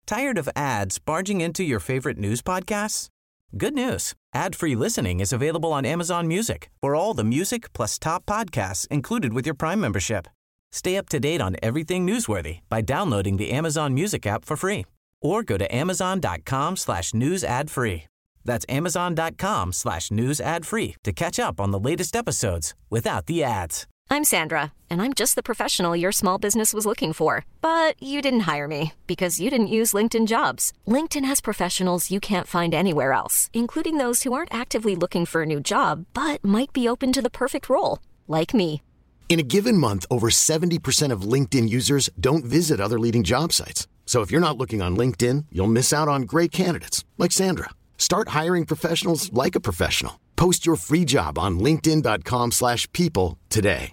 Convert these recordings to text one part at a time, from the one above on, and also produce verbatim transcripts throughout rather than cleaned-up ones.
Tired of ads barging into your favorite news podcasts? Good news. Ad-free listening is available on Amazon Music for all the music plus top podcasts included with your Prime membership. Stay up to date on everything newsworthy by downloading the Amazon Music app for free or go to amazon.com slash news ad free. That's amazon.com slash news ad free to catch up on the latest episodes without the ads. I'm Sandra, and I'm just the professional your small business was looking for. But you didn't hire me because you didn't use LinkedIn Jobs. LinkedIn has professionals you can't find anywhere else, including those who aren't actively looking for a new job, but might be open to the perfect role, like me. In a given month, over seventy percent of LinkedIn users don't visit other leading job sites. So if you're not looking on LinkedIn, you'll miss out on great candidates like Sandra. Start hiring professionals like a professional. Post your free job on linkedin.com slash people today.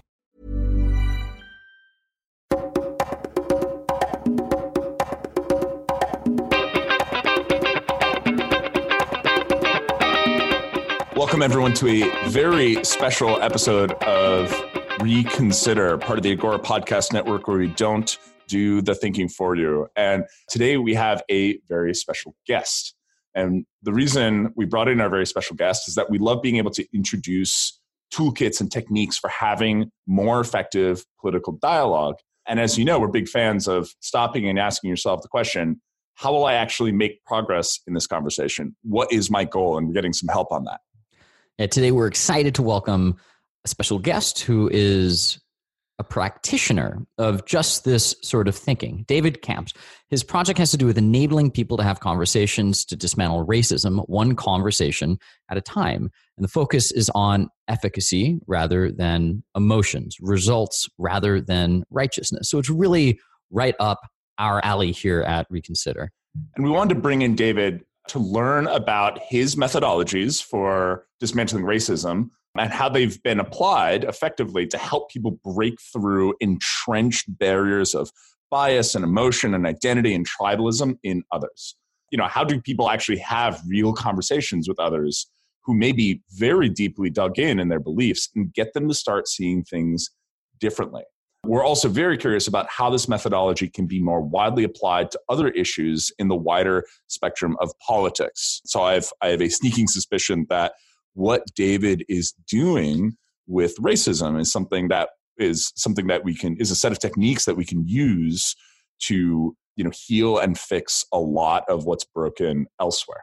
Welcome everyone to a very special episode of Reconsider, part of the Agora Podcast Network, where we don't do the thinking for you. And today we have a very special guest. And the reason we brought in our very special guest is that we love being able to introduce toolkits and techniques for having more effective political dialogue. And as you know, we're big fans of stopping and asking yourself the question, how will I actually make progress in this conversation? What is my goal? And we're getting some help on that. Yeah, today we're excited to welcome a special guest who is a practitioner of just this sort of thinking, David Camps. His project has to do with enabling people to have conversations to dismantle racism, one conversation at a time. And the focus is on efficacy rather than emotions, results rather than righteousness. So it's really right up our alley here at Reconsider. And we wanted to bring in David to learn about his methodologies for dismantling racism and how they've been applied effectively to help people break through entrenched barriers of bias and emotion and identity and tribalism in others. You know, how do people actually have real conversations with others who may be very deeply dug in in their beliefs and get them to start seeing things differently? We're also very curious about how this methodology can be more widely applied to other issues in the wider spectrum of politics. So I've, I have a sneaking suspicion that what David is doing with racism is something that is something that we can, is a set of techniques that we can use to, you know, heal and fix a lot of what's broken elsewhere.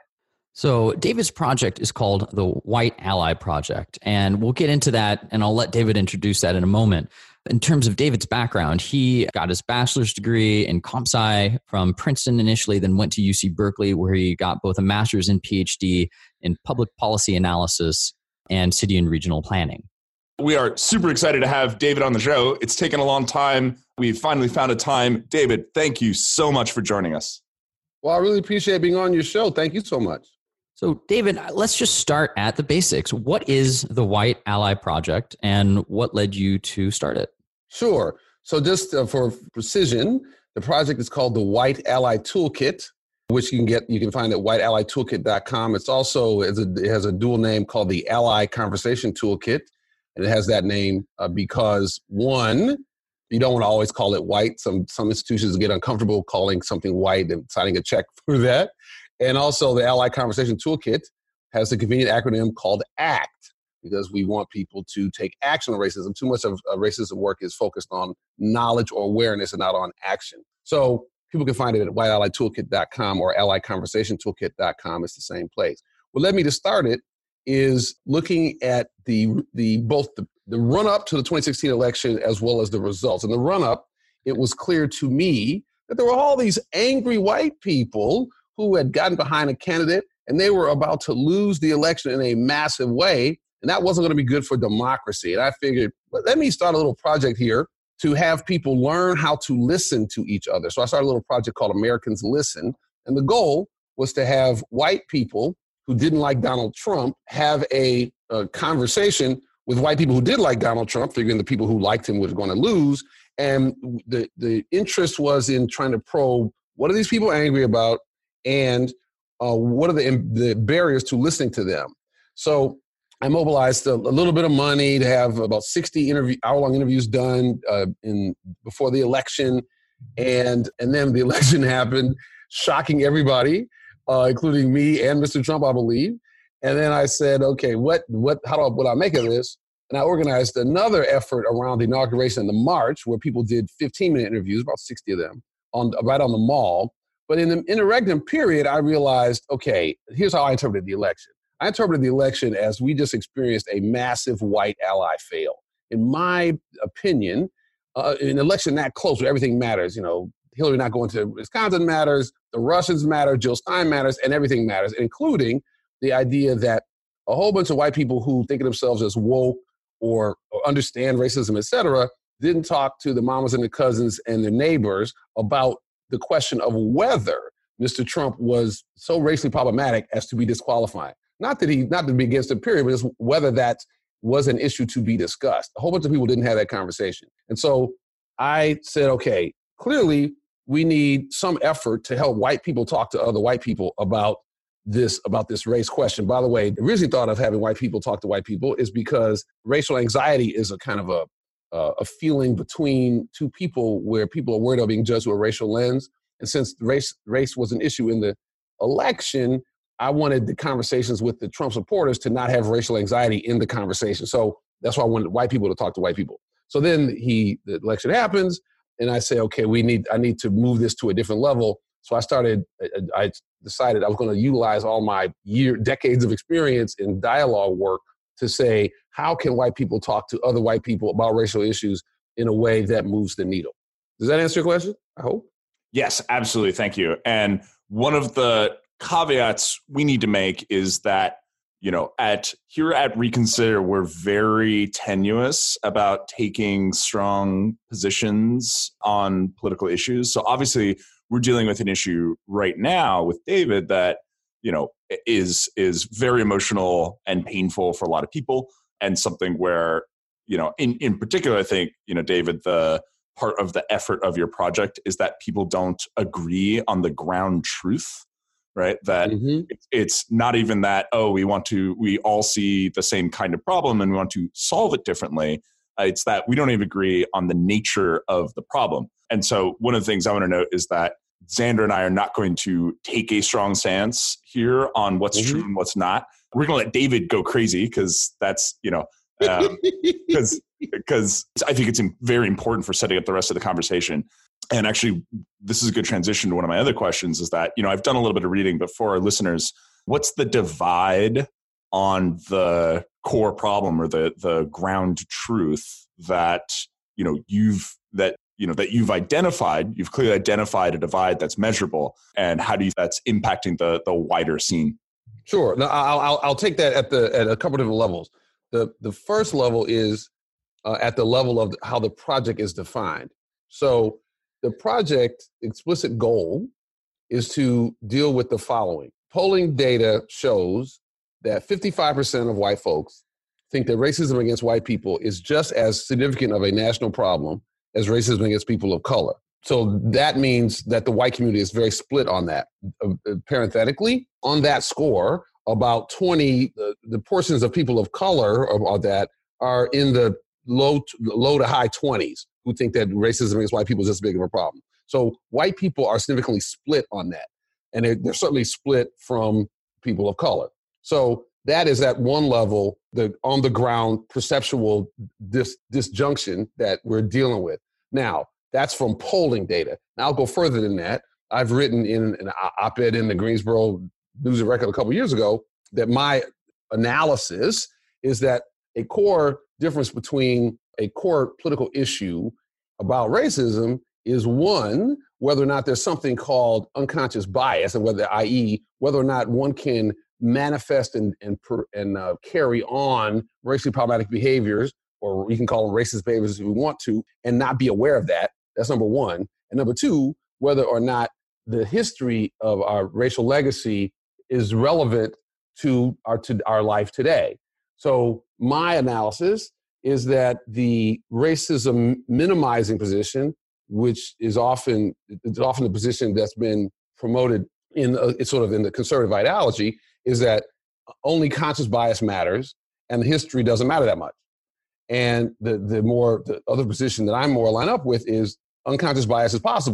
So David's project is called the White Ally Project, and we'll get into that, and I'll let David introduce that in a moment. In terms of David's background, he got his bachelor's degree in comp sci from Princeton initially, then went to U C Berkeley, where he got both a master's and PhD in public policy analysis and city and regional planning. We are super excited to have David on the show. It's taken a long time. We've finally found a time. David, thank you so much for joining us. Well, I really appreciate being on your show. Thank you so much. So, David, let's just start at the basics. What is the White Ally Project, and what led you to start it? Sure. So just uh, for precision, the project is called the White Ally Toolkit, which you can get, you can find at white ally toolkit dot com. It's also, it's a, it has a dual name called the Ally Conversation Toolkit. And it has that name uh, because, one, you don't want to always call it white. Some, some institutions get uncomfortable calling something white and signing a check for that. And also the Ally Conversation Toolkit has a convenient acronym called ACT, because we want people to take action on racism. Too much of uh, racism work is focused on knowledge or awareness and not on action. So people can find it at white ally toolkit dot com or ally conversation toolkit dot com. It's the same place. What led me to start it is looking at the the both the, the run-up to the twenty sixteen election as well as the results. In the run-up, it was clear to me that there were all these angry white people who had gotten behind a candidate and they were about to lose the election in a massive way. And that wasn't going to be good for democracy. And I figured, well, let me start a little project here to have people learn how to listen to each other. So I started a little project called Americans Listen. And the goal was to have white people who didn't like Donald Trump have a, a conversation with white people who did like Donald Trump, figuring the people who liked him were going to lose. And the, the interest was in trying to probe, what are these people angry about? And uh, what are the, the barriers to listening to them? So I mobilized a, a little bit of money to have about sixty interview, hour-long interviews done uh, in before the election, and and then the election happened. shocking everybody, uh, including me and Mister Trump, I believe. And then I said, okay, what, what, how do I, what do I make of this? And I organized another effort around the inauguration in the March where people did fifteen minute interviews, about sixty of them, on right on the mall. But in the interregnum period, I realized, okay, here's how I interpreted the election. I interpreted the election as we just experienced a massive white ally fail. In my opinion, uh, an election that close where everything matters, you know, Hillary not going to Wisconsin matters, the Russians matter, Jill Stein matters, and everything matters, including the idea that a whole bunch of white people who think of themselves as woke or, or understand racism, et cetera, didn't talk to the mamas and the cousins and their neighbors about the question of whether Mister Trump was so racially problematic as to be disqualifying. Not that he, not to be against the period, but just whether that was an issue to be discussed. A whole bunch of people didn't have that conversation. And so I said, okay, clearly we need some effort to help white people talk to other white people about this, about this race question. By the way, the reason thought of having white people talk to white people is because racial anxiety is a kind of a, uh, a feeling between two people where people are worried about being judged through a racial lens. And since race, race was an issue in the election, I wanted the conversations with the Trump supporters to not have racial anxiety in the conversation. So that's why I wanted white people to talk to white people. So then he, the election happens, and I say, okay, we need, I need to move this to a different level. So I started, I decided I was going to utilize all my year, decades of experience in dialogue work to say, how can white people talk to other white people about racial issues in a way that moves the needle? Does that answer your question? I hope. Yes, absolutely. Thank you. And one of the caveats we need to make is that, you know, at here at Reconsider, we're very tenuous about taking strong positions on political issues. So obviously, we're dealing with an issue right now with David that, you know, is is very emotional and painful for a lot of people, and something where, you know, in, in particular, I think, you know, David, the part of the effort of your project is that people don't agree on the ground truth, right? That mm-hmm. it's, it's not even that, oh, we want to, we all see the same kind of problem and we want to solve it differently. Uh, it's that we don't even agree on the nature of the problem. And so one of the things I want to note is that Xander and I are not going to take a strong stance here on what's mm-hmm. true and what's not. We're going to let David go crazy because that's, you know, because um, because I think it's very important for setting up the rest of the conversation. And actually, this is a good transition to one of my other questions is that, you know, I've done a little bit of reading, but for our listeners, what's the divide on the core problem or the the ground truth that, you know, you've that you know, that you've identified, you've clearly identified a divide that's measurable, and how do you, that's impacting the the wider scene? Sure. No, I'll, I'll, I'll take that at the, at a couple different levels. The, the first level is uh, at the level of how the project is defined. So the project explicit goal is to deal with the following. Polling data shows that fifty-five percent of white folks think that racism against white people is just as significant of a national problem as racism against people of color. So that means that the white community is very split on that. Uh, parenthetically, on that score, about twenty, uh, the portions of people of color of, of that are in the low to, low to high twenties who think that racism against white people is just as big of a problem. So white people are significantly split on that. And they're, they're certainly split from people of color. So that is at one level, the on the ground perceptual dis, disjunction that we're dealing with. Now, that's from polling data. Now I'll go further than that. I've written in an op-ed in the Greensboro News and Record a couple years ago that my analysis is that a core difference between a core political issue about racism is one, whether or not there's something called unconscious bias, and whether, that is, whether or not one can manifest and and, and uh, carry on racially problematic behaviors, or you can call them racist behaviors if we want to, and not be aware of that. That's number one. And number two, whether or not the history of our racial legacy is relevant to our to our life today. So my analysis is that the racism minimizing position, which is often it's often the position that's been promoted in uh, it's sort of in the conservative ideology, is that only conscious bias matters and the history doesn't matter that much. And the the more the other position that I'm more aligned up with is unconscious bias is possible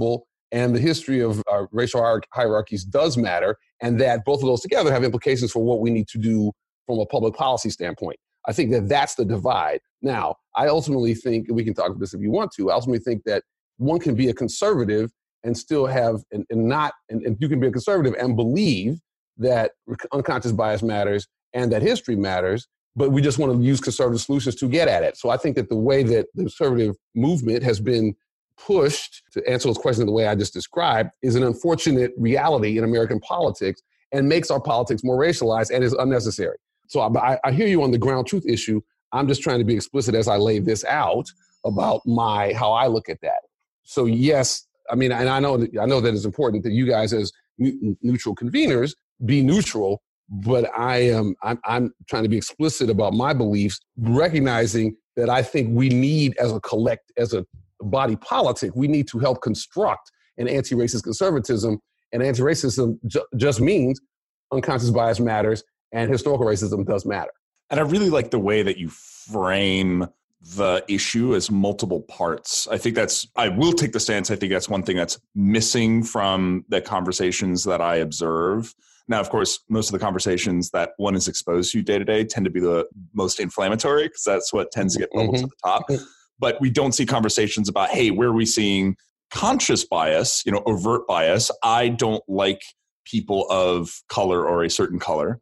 and the history of uh, racial hier- hierarchies does matter, and that both of those together have implications for what we need to do from a public policy standpoint. I think that that's the divide. Now, I ultimately think, and we can talk about this if you want to, I ultimately think that one can be a conservative and still have, and, and not, and, and you can be a conservative and believe that unconscious bias matters and that history matters, but we just want to use conservative solutions to get at it. So I think that the way that the conservative movement has been pushed to answer those questions the way I just described is an unfortunate reality in American politics and makes our politics more racialized and is unnecessary. So I, I hear you on the ground truth issue. I'm just trying to be explicit as I lay this out about my how I look at that. So yes, I mean, and I know that, I know that it's important that you guys as neutral conveners be neutral, but I am I'm, I'm trying to be explicit about my beliefs, recognizing that I think we need as a collect as a body politic, we need to help construct an anti-racist conservatism, and anti-racism ju- just means unconscious bias matters and historical racism does matter. And I really like the way that you frame the issue as multiple parts. I think that's, I will take the stance, I think that's one thing that's missing from the conversations that I observe. Now, of course, most of the conversations that one is exposed to day to day tend to be the most inflammatory because that's what tends to get bubbled mm-hmm. to the top. But we don't see conversations about, hey, where are we seeing conscious bias, you know, overt bias? I don't like people of color or a certain color.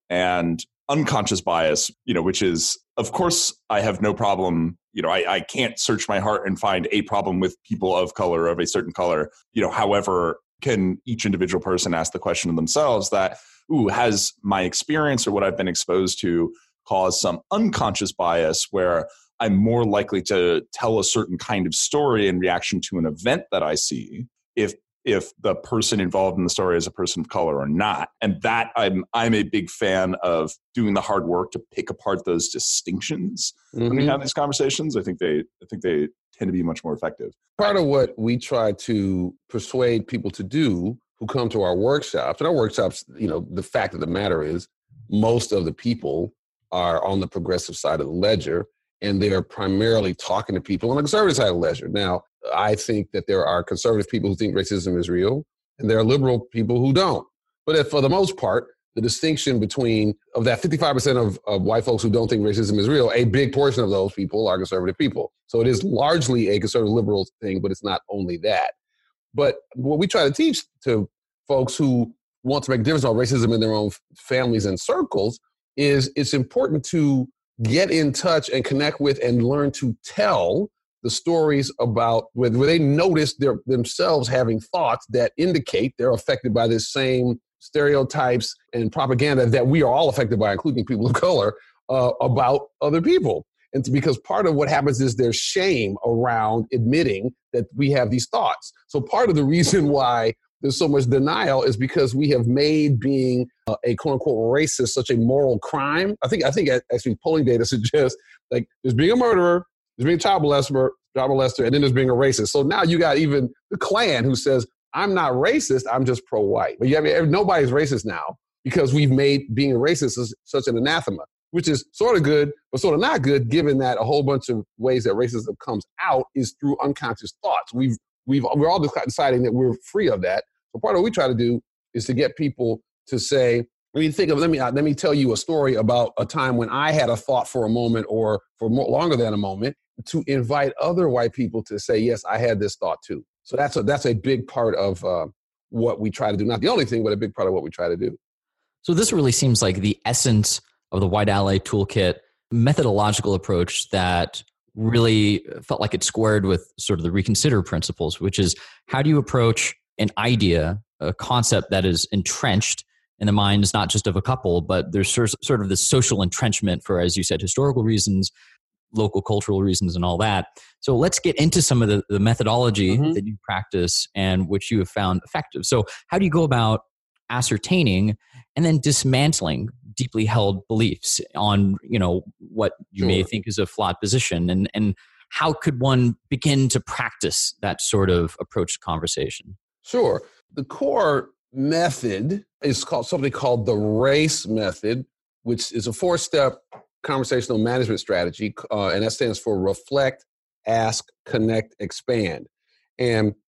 And unconscious bias, you know, which is, of course, I have no problem, you know, I, I can't search my heart and find a problem with people of color, of a certain color. You know, however, can each individual person ask the question of themselves that, ooh, has my experience or what I've been exposed to caused some unconscious bias where I'm more likely to tell a certain kind of story in reaction to an event that I see if if the person involved in the story is a person of color or not. And that I'm I'm a big fan of doing the hard work to pick apart those distinctions mm-hmm. when we have these conversations. I think they I think they tend to be much more effective. Part of what we try to persuade people to do who come to our workshops, and our workshops, you know, the fact of the matter is most of the people are on the progressive side of the ledger, and they're primarily talking to people on the conservative side of the ledger. Now, I think that there are conservative people who think racism is real, and there are liberal people who don't. But if, for the most part, the distinction between, of that fifty-five percent of, of white folks who don't think racism is real, a big portion of those people are conservative people. So it is largely a conservative liberal thing, but it's not only that. But what we try to teach to folks who want to make a difference on racism in their own families and circles is it's important to get in touch and connect with and learn to tell the stories about where, where they notice their, themselves having thoughts that indicate they're affected by this same stereotypes and propaganda that we are all affected by, including people of color, uh, about other people. And because part of what happens is there's shame around admitting that we have these thoughts. So part of the reason why there's so much denial is because we have made being uh, a quote unquote racist such a moral crime. I think I think actually polling data suggests like there's being a murderer, there's being a child molester, child molester, and then there's being a racist. So now you got even the Klan who says, I'm not racist, I'm just pro-white. But you have, nobody's racist now because we've made being a racist such an anathema, which is sort of good, but sort of not good, given that a whole bunch of ways that racism comes out is through unconscious thoughts. We've, we've, we're all deciding that we're free of that. So part of what we try to do is to get people to say, I mean, think of, let me, let me tell you a story about a time when I had a thought for a moment or for more, longer than a moment, to invite other white people to say, yes, I had this thought too. So that's a, that's a big part of uh, what we try to do. Not the only thing, but a big part of what we try to do. So this really seems like the essence of the White Ally Toolkit methodological approach that really felt like it squared with sort of the Reconsider principles, which is how do you approach an idea, a concept that is entrenched in the minds not just of a couple, but there's sort of this social entrenchment for, as you said, historical reasons, local cultural reasons, and all that. So let's get into some of the, the methodology mm-hmm. that you practice and which you have found effective. So how do you go about ascertaining and then dismantling deeply held beliefs on, you know, what you sure. may think is a flawed position, and and how could one begin to practice that sort of approach to conversation? Sure. The core method is called something called the RACE method, which is a four-step conversational management strategy, uh, and that stands for reflect, ask, connect, expand. And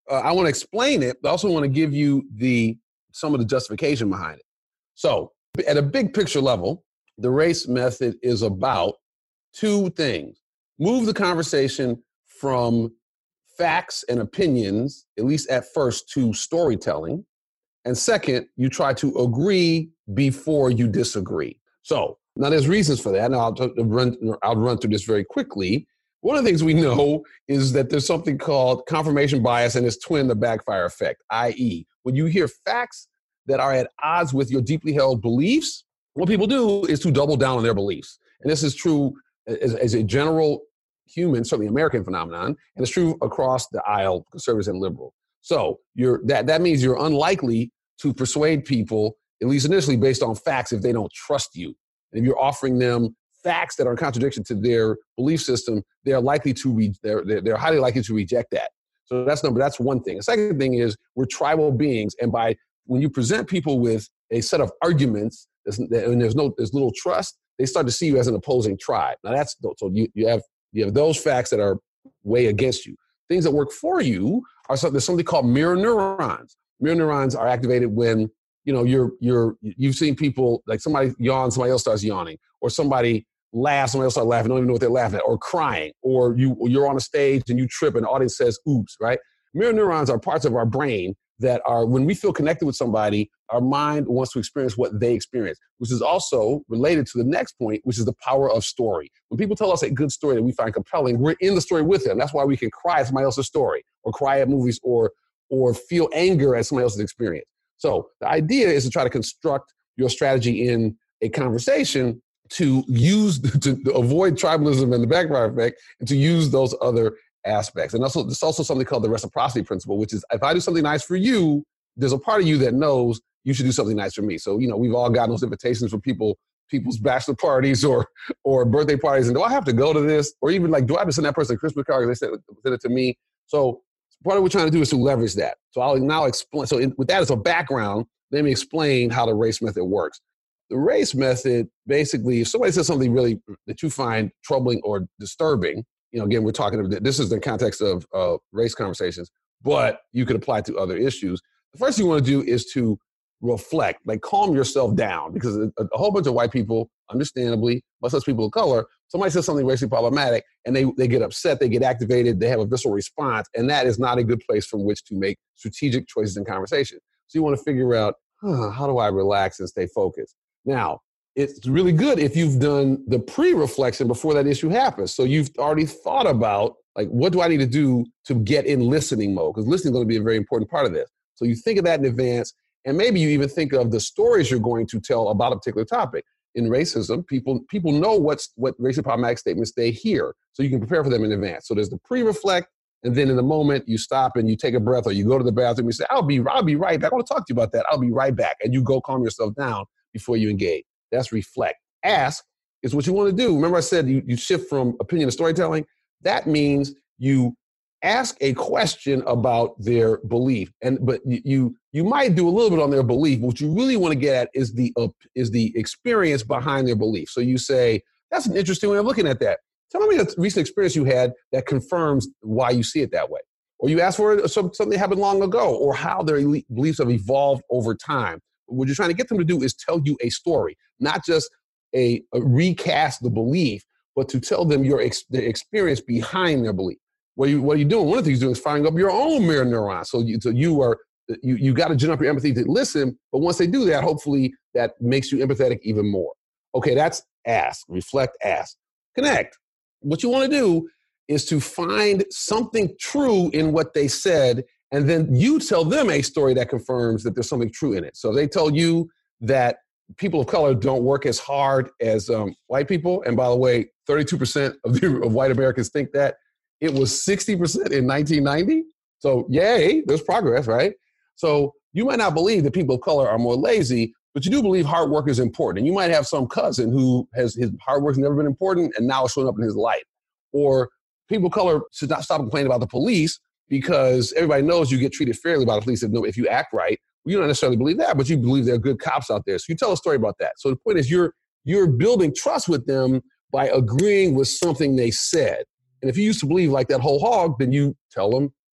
uh, I want to explain it, but I also want to give you the some of the justification behind it. So at a big picture level, the race method is about two things. Move the conversation from facts and opinions, at least at first, to storytelling. And second, you try to agree before you disagree. So now there's reasons for that. And I'll, t- run, I'll run through this very quickly. One of the things we know is that there's something called confirmation bias and its twin, the backfire effect, that is, when you hear facts that are at odds with your deeply held beliefs, what people do is to double down on their beliefs. And this is true as, as a general human, certainly American phenomenon, and it's true across the aisle, conservatives and liberal. So you're that that means you're unlikely to persuade people, at least initially, based on facts if they don't trust you. And if you're offering them facts that are in contradiction to their belief system, they're likely to re- they're, they're they're highly likely to reject that. So that's number that's one thing. The second thing is we're tribal beings, and by when you present people with a set of arguments and there's no there's little trust, they start to see you as an opposing tribe. Now that's so you you have you have those facts that are way against you. Things that work for you are something there's something called mirror neurons. Mirror neurons are activated when you know you're you're you've seen people like somebody yawn, somebody else starts yawning, or somebody laughs, somebody else starts laughing, don't even know what they're laughing at, or crying, or you you're on a stage and you trip and the audience says oops, right? Mirror neurons are parts of our brain that are, when we feel connected with somebody, our mind wants to experience what they experience, which is also related to the next point, which is the power of story. When people tell us a good story that we find compelling, we're in the story with them. That's why we can cry at somebody else's story, or cry at movies, or or feel anger at somebody else's experience. So the idea is to try to construct your strategy in a conversation to use, to avoid tribalism and the backfire effect, and to use those other aspects. And also, there's also something called the reciprocity principle, which is if I do something nice for you, there's a part of you that knows you should do something nice for me. So, you know, we've all gotten those invitations from people, people's bachelor parties or or birthday parties. And do I have to go to this? Or even like, do I have to send that person a Christmas card because they sent, sent it to me? So part of what we're trying to do is to leverage that. So I'll now explain. So in, with that as a background, let me explain how the race method works. The race method, basically, if somebody says something really that you find troubling or disturbing, you know, again, we're talking about, this is the context of uh, race conversations, but you could apply it to other issues. The first thing you want to do is to reflect, like calm yourself down, because a, a whole bunch of white people, understandably, much less people of color, somebody says something racially problematic and they, they get upset, they get activated, they have a visceral response, and that is not a good place from which to make strategic choices in conversation. So you want to figure out, huh, how do I relax and stay focused? Now, it's really good if you've done the pre-reflection before that issue happens. So you've already thought about, like, what do I need to do to get in listening mode? Because listening is going to be a very important part of this. So you think of that in advance, and maybe you even think of the stories you're going to tell about a particular topic. In racism, people people know what's what racially problematic statements they hear, so you can prepare for them in advance. So there's the pre-reflect, and then in the moment you stop and you take a breath, or you go to the bathroom and you say, "I'll be I'll be right back. I want to talk to you about that. I'll be right back," and you go calm yourself down before you engage. That's reflect. Ask is what you want to do. Remember I said you, you shift from opinion to storytelling? That means you ask a question about their belief, and but you, you you might do a little bit on their belief. What you really want to get at is the uh, is the experience behind their belief. So you say, that's an interesting way of looking at that. Tell me a recent experience you had that confirms why you see it that way. Or you ask for it, something that happened long ago, or how their beliefs have evolved over time. What you're trying to get them to do is tell you a story, not just a, a recast the belief, but to tell them your ex, the experience behind their belief. What, you, what are you doing? One of the things you're doing is firing up your own mirror neurons. So you, so you are you you got to gin up your empathy to listen, but once they do that, hopefully that makes you empathetic even more. Okay, that's ask, reflect, ask, connect. What you want to do is to find something true in what they said, and then you tell them a story that confirms that there's something true in it. So they tell you that people of color don't work as hard as um, white people, and by the way, thirty-two percent of, the, of white Americans think that. It was sixty percent in nineteen ninety. So yay, there's progress, right? So you might not believe that people of color are more lazy, but you do believe hard work is important. And you might have some cousin who has his hard work has never been important and now it's showing up in his life. Or people of color should not stop complaining about the police because everybody knows you get treated fairly by the police if, if you act right. Well, you don't necessarily believe that, but you believe there are good cops out there. So you tell a story about that. So the point is you're you're building trust with them by agreeing with something they said. And if you used to believe like that whole hog, then you tell them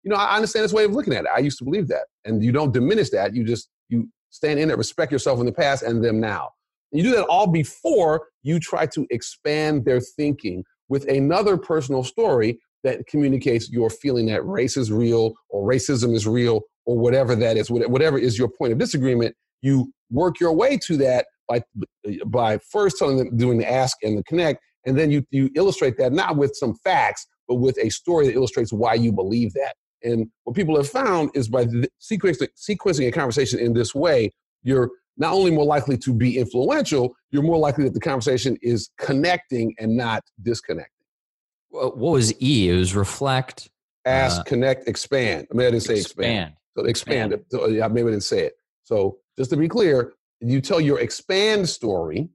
you know, I understand this way of looking at it. I used to believe that. And you don't diminish that. You just, you stand in it, respect yourself in the past and them now. And you do that all before you try to expand their thinking with another personal story that communicates your feeling that race is real or racism is real or whatever that is, whatever is your point of disagreement. You work your way to that by by first telling them, doing the ask and the connect, and then you you illustrate that not with some facts, but with a story that illustrates why you believe that. And what people have found is by sequencing, sequencing a conversation in this way, you're not only more likely to be influential, you're more likely that the conversation is connecting and not disconnecting. What was E? It was reflect. Ask, uh, connect, expand. Maybe I didn't say expand. expand. So expand. expand. So, yeah, maybe I didn't say it. So just to be clear, you tell your expand story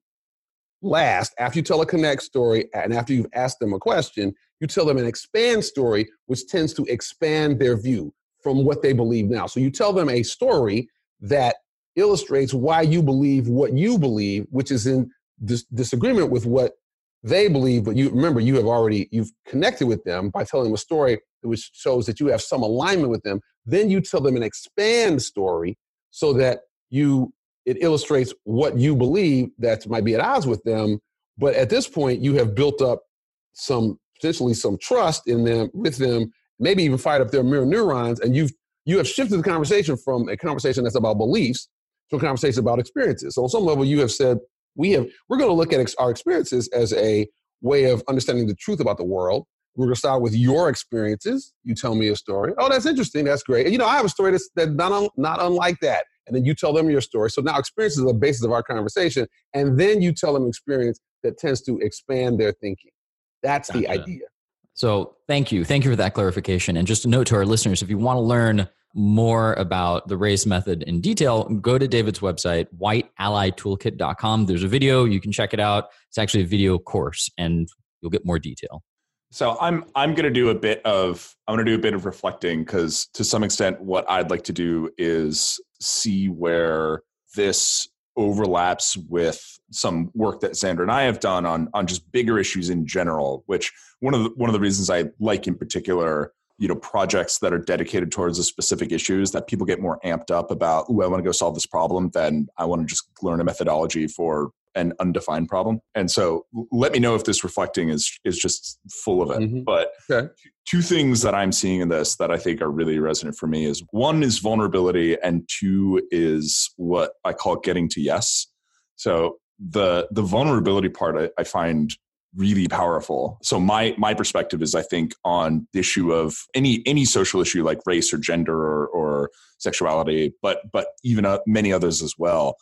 last, after you tell a connect story, and after you've asked them a question, you tell them an expand story, which tends to expand their view from what they believe now. So you tell them a story that illustrates why you believe what you believe, which is in dis- disagreement with what they believe, but you remember you have already, you've connected with them by telling them a story which shows that you have some alignment with them. Then you tell them an expand story so that you, it illustrates what you believe that might be at odds with them. But at this point, you have built up some, potentially some trust in them, with them, maybe even fired up their mirror neurons. And you've, you have shifted the conversation from a conversation that's about beliefs to a conversation about experiences. So on some level, you have said, we have, we're going to look at ex- our experiences as a way of understanding the truth about the world. We're going to start with your experiences. You tell me a story. Oh, that's interesting. That's great. And, you know, I have a story that's, that's not, un, not unlike that. And then you tell them your story. So now experience is the basis of our conversation. And then you tell them experience that tends to expand their thinking. That's the Gotcha. idea. So thank you. Thank you for that clarification. And just a note to our listeners, if you want to learn more about the RACE method in detail, go to David's website, white ally toolkit dot com. There's a video. You can check it out. It's actually a video course, and you'll get more detail. So I'm I'm going to do a bit of I'm going to do a bit of reflecting, because to some extent what I'd like to do is see where this overlaps with some work that Sandra and I have done on on just bigger issues in general, which one of the, one of the reasons I like in particular, you know, projects that are dedicated towards a specific issues, that people get more amped up about, ooh, I want to go solve this problem, than I want to just learn a methodology for an undefined problem. And so let me know if this reflecting is is just full of it. Mm-hmm. But okay. Two things that I'm seeing in this that I think are really resonant for me is, one is vulnerability, and two is what I call getting to yes. So the the vulnerability part I, I find really powerful. So my my perspective is, I think, on the issue of any any social issue like race or gender or, or sexuality, but but even uh, many others as well.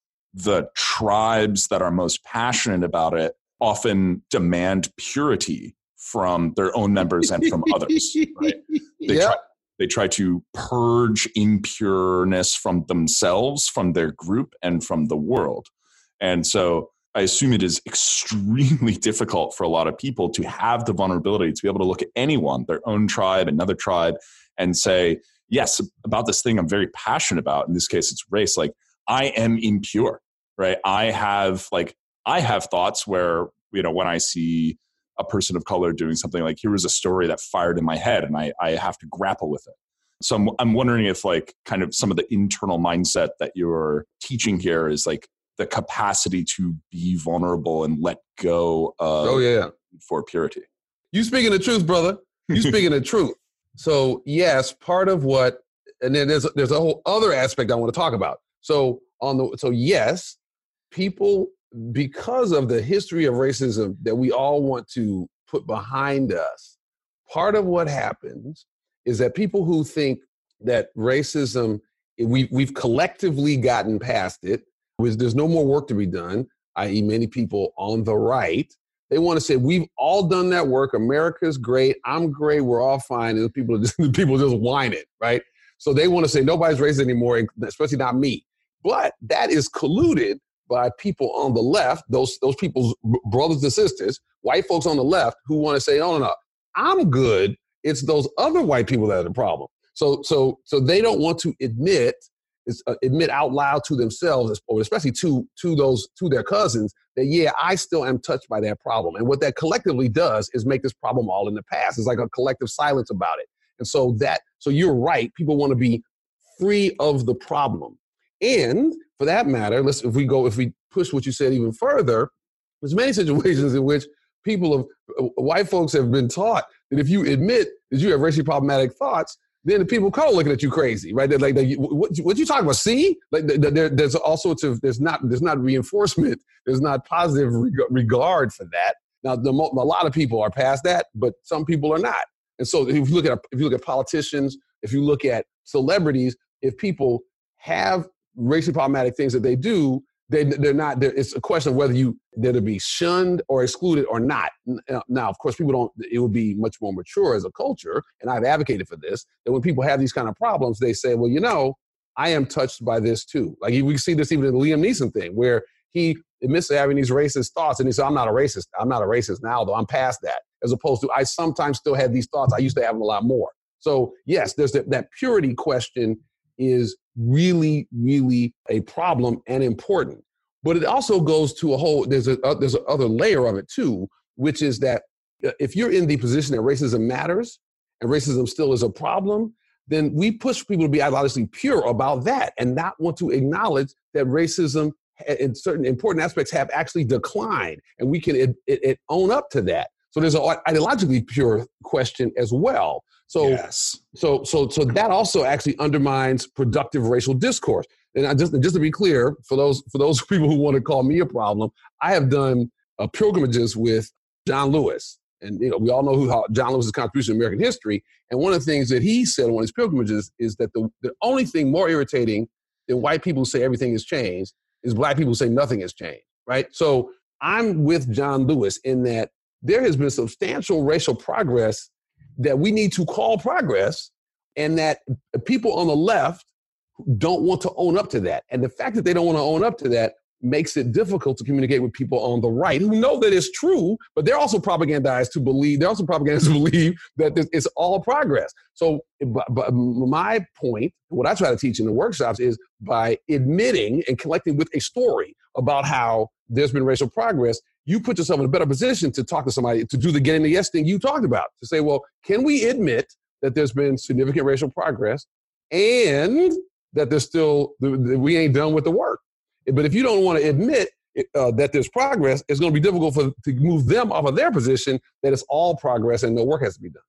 The tribes that are most passionate about it often demand purity from their own members and from others. Right? They, yep. try, they try to purge impureness from themselves, from their group, and from the world. And so I assume it is extremely difficult for a lot of people to have the vulnerability to be able to look at anyone, their own tribe, another tribe, and say, yes, about this thing I'm very passionate about. In this case, it's race. Like, I am impure, right? I have like, I have thoughts where, you know, when I see a person of color doing something, like, here was a story that fired in my head, and I, I have to grapple with it. So I'm, I'm wondering if, like, kind of some of the internal mindset that you're teaching here is like the capacity to be vulnerable and let go of oh, yeah. for purity. You speaking the truth, brother. You speaking the truth. So yes, part of what, and then there's there's a whole other aspect I want to talk about. So on the so yes, people, because of the history of racism that we all want to put behind us, part of what happens is that people who think that racism, we we've collectively gotten past it, there's no more work to be done, that is many people on the right, they want to say, we've all done that work, America's great, I'm great, we're all fine, and the people are just, the people just whine it, right? So they want to say nobody's racist anymore, especially not me. But that is colluded by people on the left, those those people's brothers and sisters, white folks on the left, who want to say, oh, no, no, I'm good. It's those other white people that are the problem. So so so they don't want to admit is, uh, admit out loud to themselves, or especially to to those to their cousins, that yeah, I still am touched by that problem. And what that collectively does is make this problem all in the past. It's like a collective silence about it. And so that, so you're right. People want to be free of the problem. And for that matter, let's, if we go, if we push what you said even further, there's many situations in which people of uh, white folks have been taught that if you admit that you have racially problematic thoughts, then the people kind of looking at you crazy, right? They're like, they, what, what you talking about? See, like there, there's all sorts of, there's not, there's not reinforcement. There's not positive reg- regard for that. Now, the, a lot of people are past that, but some people are not. And so if you look at, if you look at politicians, if you look at celebrities, if people have racially problematic things that they do, they, they're not, they're, it's a question of whether you, they're to be shunned or excluded or not. Now, of course, people don't, it would be much more mature as a culture, and I've advocated for this, that when people have these kind of problems, they say, well, you know, I am touched by this too. Like we see this even in the Liam Neeson thing, where he admits to having these racist thoughts, and he said, I'm not a racist. I'm not a racist now, though. I'm past that. As opposed to, I sometimes still have these thoughts. I used to have them a lot more. So yes, there's that, that purity question is really, really a problem and important. But it also goes to a whole, there's a uh, there's another layer of it too, which is that if you're in the position that racism matters and racism still is a problem, then we push people to be ideologically pure about that and not want to acknowledge that racism in certain important aspects have actually declined, and we can it, it, it own up to that. So there's an ideologically pure question as well. So, yes. so, so, so that also actually undermines productive racial discourse. And I just, just to be clear, for those for those people who want to call me a problem, I have done uh, pilgrimages with John Lewis, and you know we all know who how John Lewis's contribution to American history. And one of the things that he said on his pilgrimages is that the the only thing more irritating than white people who say everything has changed is black people who say nothing has changed. Right? So I'm with John Lewis in that there has been substantial racial progress that we need to call progress, and that people on the left don't want to own up to that. And the fact that they don't want to own up to that makes it difficult to communicate with people on the right who know that it's true, but they're also propagandized to believe, they're also propagandized to believe that this, it's all progress. So but, but my point, what I try to teach in the workshops is by admitting and collecting with a story about how there's been racial progress, you put yourself in a better position to talk to somebody, to do the getting the yes thing you talked about, to say, well, can we admit that there's been significant racial progress and that there's still, we ain't done with the work. But if you don't want to admit uh, that there's progress, it's going to be difficult for to move them off of their position that it's all progress and no work has to be done.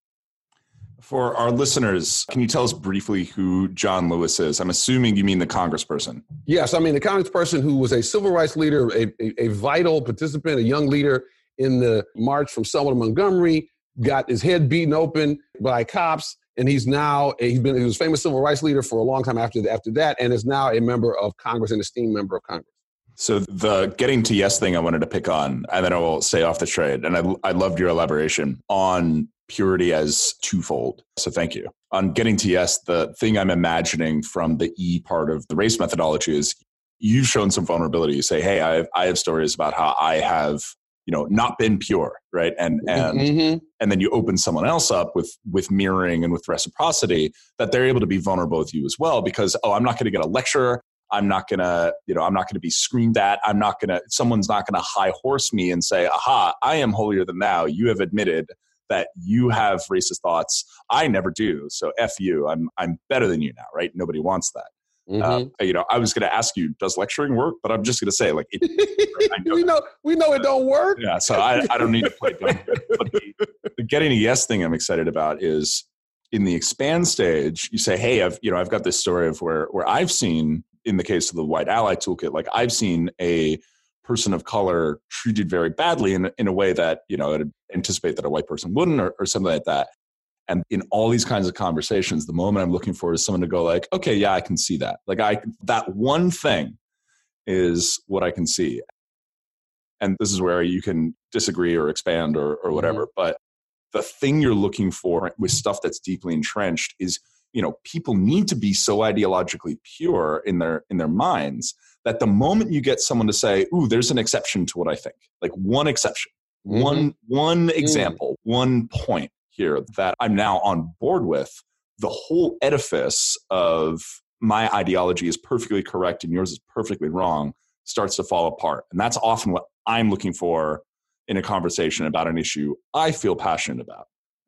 For our listeners, can you tell us briefly who John Lewis is? I'm assuming you mean the congressperson. Yes, I mean the congressperson who was a civil rights leader, a, a, a vital participant, a young leader in the march from Selma to Montgomery, got his head beaten open by cops. And he's now, he's been, he was a famous civil rights leader for a long time after, after that, and is now a member of Congress, an esteemed member of Congress. So the getting to yes thing I wanted to pick on, and then I will say off the trade, and I, I loved your elaboration on purity as twofold. So thank you. On getting to yes, the thing I'm imagining from the E part of the race methodology is you've shown some vulnerability. You say, hey, I have, I have stories about how I have, you know, not been pure, right? And and mm-hmm. and then you open someone else up with with mirroring and with reciprocity, that they're able to be vulnerable with you as well, because, oh, I'm not going to get a lecture. I'm not going to, you know, I'm not going to be screamed at. I'm not going to, someone's not going to high horse me and say, aha, I am holier than thou. You have admitted that you have racist thoughts. I never do. So F you. I'm I'm better than you now, right? Nobody wants that. Mm-hmm. Uh, you know, I was going to ask you, does lecturing work? But I'm just going to say, like, it, I know we know we know it don't work. Yeah, so I, I don't need to play dumb. But the, the getting a yes thing I'm excited about is in the expand stage. You say, hey, I've you know I've got this story of where where I've seen, in the case of the White Ally Toolkit, like I've seen a person of color treated very badly in in a way that you know I'd anticipate that a white person wouldn't, or, or something like that. And in all these kinds of conversations, the moment I'm looking for is someone to go like, okay, yeah, I can see that. Like I, that one thing is what I can see. And this is where you can disagree or expand or, or whatever. Mm-hmm. But the thing you're looking for with stuff that's deeply entrenched is, you know, people need to be so ideologically pure in their, in their minds that the moment you get someone to say, ooh, there's an exception to what I think, like one exception, mm-hmm. one, one example, mm-hmm. one point here that I'm now on board with, the whole edifice of my ideology is perfectly correct and yours is perfectly wrong starts to fall apart. And that's often what I'm looking for in a conversation about an issue I feel passionate about.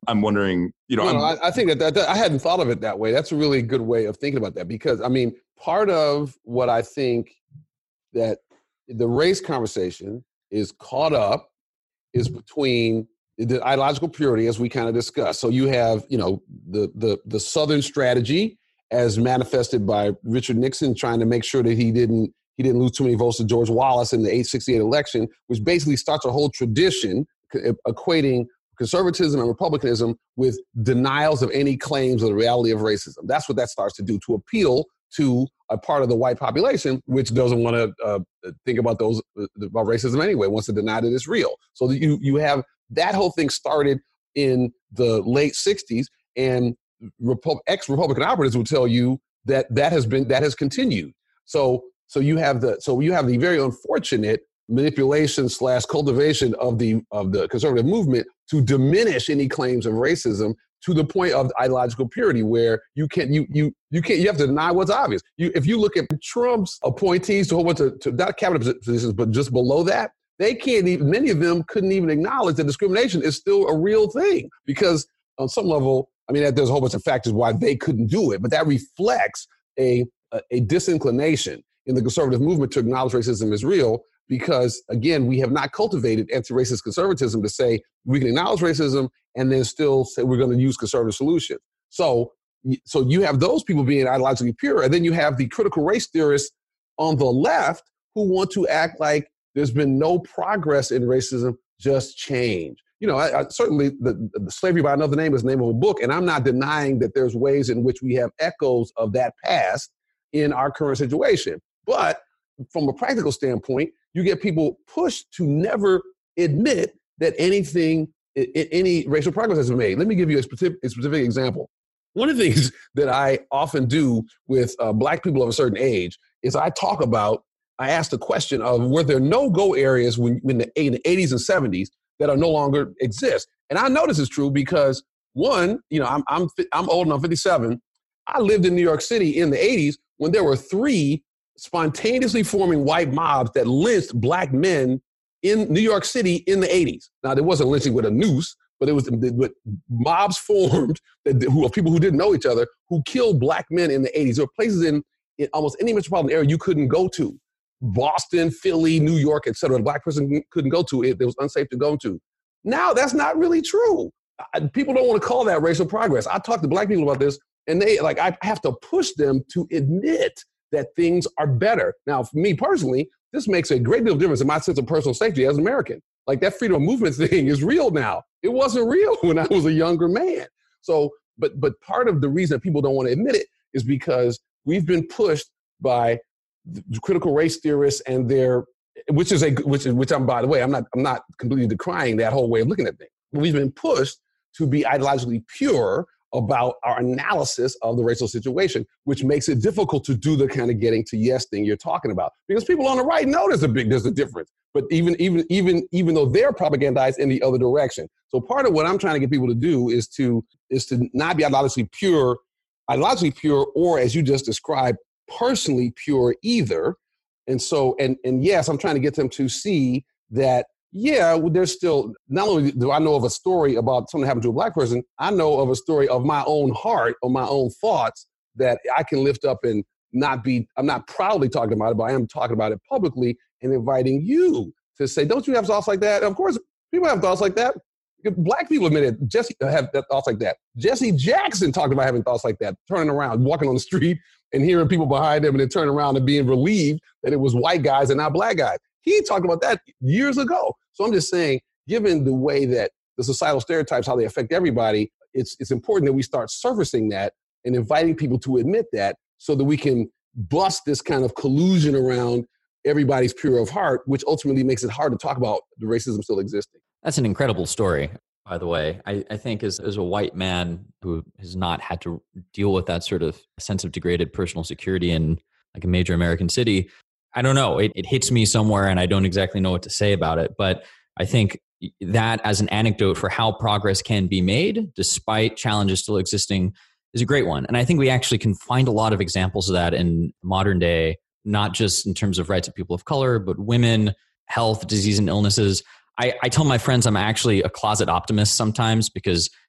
I'm wondering, you know, no, no, I, I think that, that, that I hadn't thought of it that way. That's a really good way of thinking about that, because I mean, part of what I think that the race conversation is caught up is between the ideological purity, as we kind of discussed. So you have, you know, the the the Southern strategy as manifested by Richard Nixon trying to make sure that he didn't he didn't lose too many votes to George Wallace in the eight sixty-eight election, which basically starts a whole tradition equating conservatism and republicanism with denials of any claims of the reality of racism. That's what that starts to do, to appeal to a part of the white population which doesn't want to uh, think about those about racism anyway, wants to deny that it's real. So that you you have that whole thing started in the late sixties, and Repu- ex-Republican operatives will tell you that that has been that has continued. So so you have the so you have the very unfortunate manipulation slash cultivation of the of the conservative movement to diminish any claims of racism to the point of ideological purity, where you can't you you you can't you have to deny what's obvious. You if you look at Trump's appointees to a whole bunch of to, not cabinet positions, but just below that, they can't even many of them couldn't even acknowledge that discrimination is still a real thing, because on some level, I mean, there's a whole bunch of factors why they couldn't do it, but that reflects a a, a disinclination in the conservative movement to acknowledge racism is real. Because, again, we have not cultivated anti-racist conservatism to say we can acknowledge racism and then still say we're going to use conservative solutions. So, so you have those people being ideologically pure, and then you have the critical race theorists on the left who want to act like there's been no progress in racism, just change. You know, I, I, certainly the, the Slavery by Another Name is the name of a book, and I'm not denying that there's ways in which we have echoes of that past in our current situation. But from a practical standpoint, you get people pushed to never admit that anything, any racial progress has been made. Let me give you a specific, a specific example. One of the things that I often do with uh, Black people of a certain age is I talk about, I ask the question of were there no-go areas when, when the, in the eighties and seventies that are no longer exist? And I know this is true because, one, you know, I'm, I'm, I'm old enough, fifty-seven. I lived in New York City in the eighties when there were three spontaneously forming white mobs that lynched Black men in New York City in the eighties. Now, there wasn't lynching with a noose, but it was but mobs formed that, who, of people who didn't know each other who killed Black men in the eighties. There were places in, in almost any metropolitan area you couldn't go to. Boston, Philly, New York, et cetera. A Black person couldn't go to it. It was unsafe to go to. Now, that's not really true. I, people don't want to call that racial progress. I talk to Black people about this, and they like I have to push them to admit that things are better. Now, for me personally, this makes a great deal of difference in my sense of personal safety as an American. Like that freedom of movement thing is real now. It wasn't real when I was a younger man. So, but but part of the reason people don't want to admit it is because we've been pushed by the critical race theorists and their, which is a which is which I'm by the way, I'm not I'm not completely decrying that whole way of looking at things. But we've been pushed to be ideologically pure about our analysis of the racial situation, which makes it difficult to do the kind of getting to yes thing you're talking about. Because people on the right know there's a big, there's a difference. But even, even, even, even though they're propagandized in the other direction. So part of what I'm trying to get people to do is to, is to not be ideologically pure, ideologically pure, or as you just described, personally pure either. And so, and, and yes, I'm trying to get them to see that yeah, there's still, not only do I know of a story about something that happened to a Black person, I know of a story of my own heart or my own thoughts that I can lift up and not be, I'm not proudly talking about it, but I am talking about it publicly and inviting you to say, don't you have thoughts like that? And of course, people have thoughts like that. Black people admit it. Jesse have thoughts like that. Jesse Jackson talked about having thoughts like that, turning around, walking on the street and hearing people behind him and then turning around and being relieved that it was white guys and not Black guys. He talked about that years ago. So I'm just saying, given the way that the societal stereotypes, how they affect everybody, it's it's important that we start surfacing that and inviting people to admit that so that we can bust this kind of collusion around everybody's pure of heart, which ultimately makes it hard to talk about the racism still existing. That's an incredible story, by the way. I, I think as, as a white man who has not had to deal with that sort of sense of degraded personal security in like a major American city, I don't know. It, it hits me somewhere and I don't exactly know what to say about it. But I think that as an anecdote for how progress can be made, despite challenges still existing, is a great one. And I think we actually can find a lot of examples of that in modern day, not just in terms of rights of people of color, but women, health, disease, and illnesses. I, I tell my friends I'm actually a closet optimist sometimes because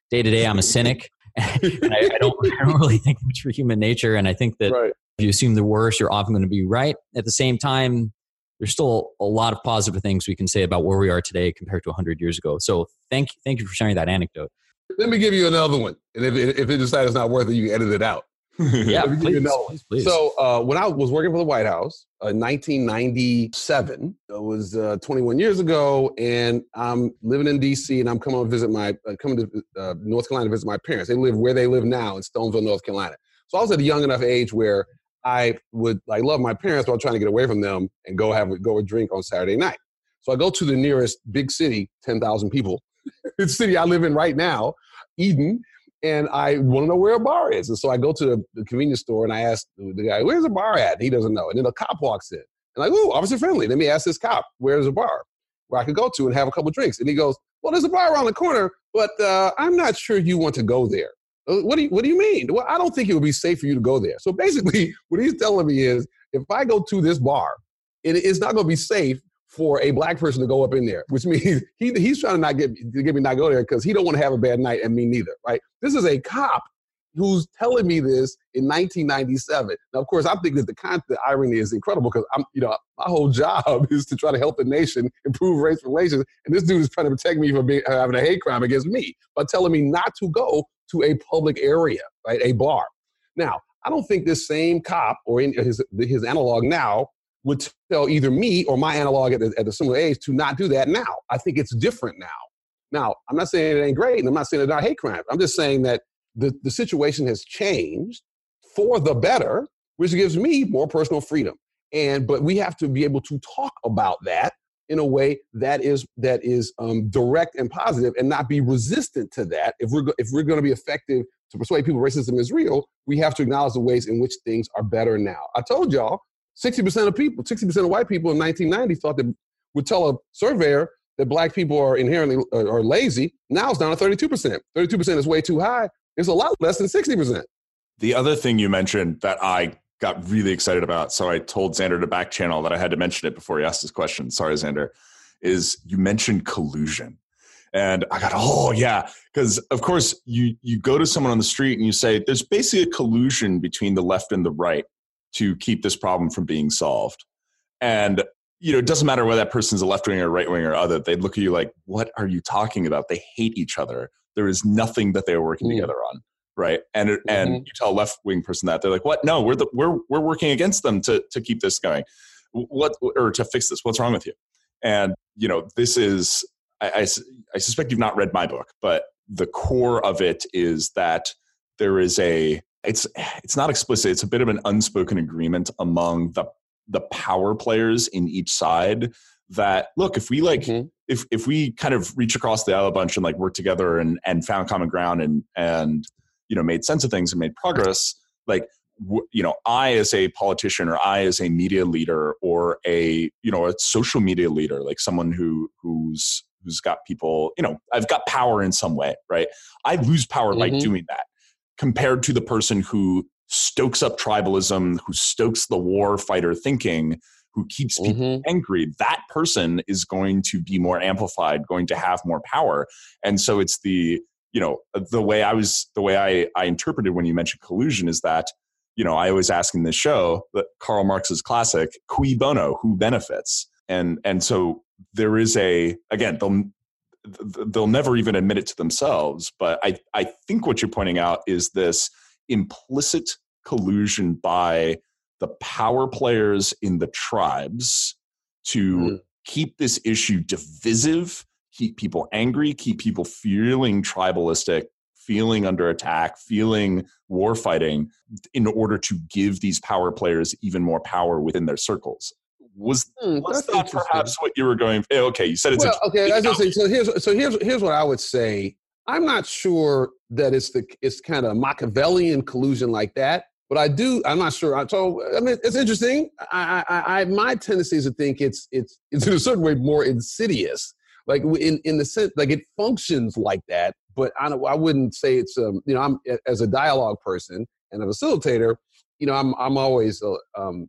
day to day, I'm a cynic. and I, I, don't, I don't really think much for human nature. And I think that right. if you assume the worst, you're often going to be right. At the same time, there's still a lot of positive things we can say about where we are today compared to one hundred years ago. So thank, thank you for sharing that anecdote. Let me give you another one. And if, if it decides it's not worth it, you can edit it out. Yeah, please, please, please. So uh, when I was working for the White House in uh, nineteen ninety-seven, it was uh, twenty-one years ago, and I'm living in D C and I'm coming to visit my, uh, coming to uh, North Carolina to visit my parents. They live where they live now in Stoneville, North Carolina. So I was at a young enough age where I would like love my parents while trying to get away from them and go have go a drink on Saturday night. So I go to the nearest big city, ten thousand people, the city I live in right now, Eden. And I want to know where a bar is. And so I go to the, the convenience store and I ask the guy, where's the bar at? And he doesn't know. And then a cop walks in. And I'm like, ooh, Officer Friendly. Let me ask this cop, where's a bar where I could go to and have a couple drinks? And he goes, well, there's a bar around the corner, but uh, I'm not sure you want to go there. What do you, what do you mean? Well, I don't think it would be safe for you to go there. So basically what he's telling me is if I go to this bar, it, it's not going to be safe for a black person to go up in there, which means he he's trying to not get to get me not go there because he don't want to have a bad night and me neither, right? This is a cop who's telling me this in nineteen ninety-seven. Now, of course, I think that the con- the irony is incredible because I'm, you know, my whole job is to try to help the nation improve race relations, and this dude is trying to protect me from being, having a hate crime against me by telling me not to go to a public area, right, a bar. Now, I don't think this same cop or in his his analog now would tell either me or my analog at, at a similar age to not do that now. I think it's different now. Now, I'm not saying it ain't great, and I'm not saying it's not hate crime. I'm just saying that the, the situation has changed for the better, which gives me more personal freedom. And but we have to be able to talk about that in a way that is that is um, direct and positive, and not be resistant to that. If we're go- if we're going to be effective to persuade people racism is real, we have to acknowledge the ways in which things are better now. I told y'all, sixty percent of people, sixty percent of white people in nineteen ninety thought that would tell a surveyor that black people are inherently uh, are lazy. Now it's down to thirty-two percent. thirty-two percent is way too high. It's a lot less than sixty percent. The other thing you mentioned that I got really excited about, so I told Xander to back channel that I had to mention it before he asked this question. Sorry, Xander, is you mentioned collusion. And I got, oh yeah, because of course you you go to someone on the street and you say, there's basically a collusion between the left and the right to keep this problem from being solved. And, you know, it doesn't matter whether that person's a left wing or right wing or other. They'd look at you like, what are you talking about? They hate each other. There is nothing that they're working mm. together on. Right. And, mm-hmm. and you tell a left wing person that, they're like, what? No, we're the, we're, we're working against them to, to keep this going. What, or to fix this. What's wrong with you? And, you know, this is, I, I, I suspect you've not read my book, but the core of it is that there is a, It's it's not explicit. It's a bit of an unspoken agreement among the the power players in each side that, look, if we like mm-hmm. if if we kind of reach across the aisle a bunch and like work together and and found common ground and and you know made sense of things and made progress, like w- you know I as a politician or I as a media leader or a you know a social media leader, like someone who who's who's got people, you know I've got power in some way, right? I lose power mm-hmm. by doing that. Compared to the person who stokes up tribalism, who stokes the war fighter thinking, who keeps people mm-hmm. angry, that person is going to be more amplified, going to have more power. And so it's the, you know, the way I was, the way I, I interpreted when you mentioned collusion is that, you know, I always ask in this show that Karl Marx's classic, cui bono, who benefits? And, and so there is a, again, they'll, they'll never even admit it to themselves. But I, I think what you're pointing out is this implicit collusion by the power players in the tribes to mm. keep this issue divisive, keep people angry, keep people feeling tribalistic, feeling under attack, feeling war fighting, in order to give these power players even more power within their circles. Was, mm, was that perhaps what you were going for? Okay, you said it's well, okay. I was just saying, so here's so here's here's what I would say. I'm not sure that it's the it's kind of Machiavellian collusion like that, but I do. I'm not sure. So I mean, it's interesting. I, I, I my tendency is to think it's it's it's in a certain way more insidious, like in in the sense like it functions like that. But I don't, I wouldn't say it's um you know I'm as a dialogue person and a facilitator, you know I'm I'm always uh, um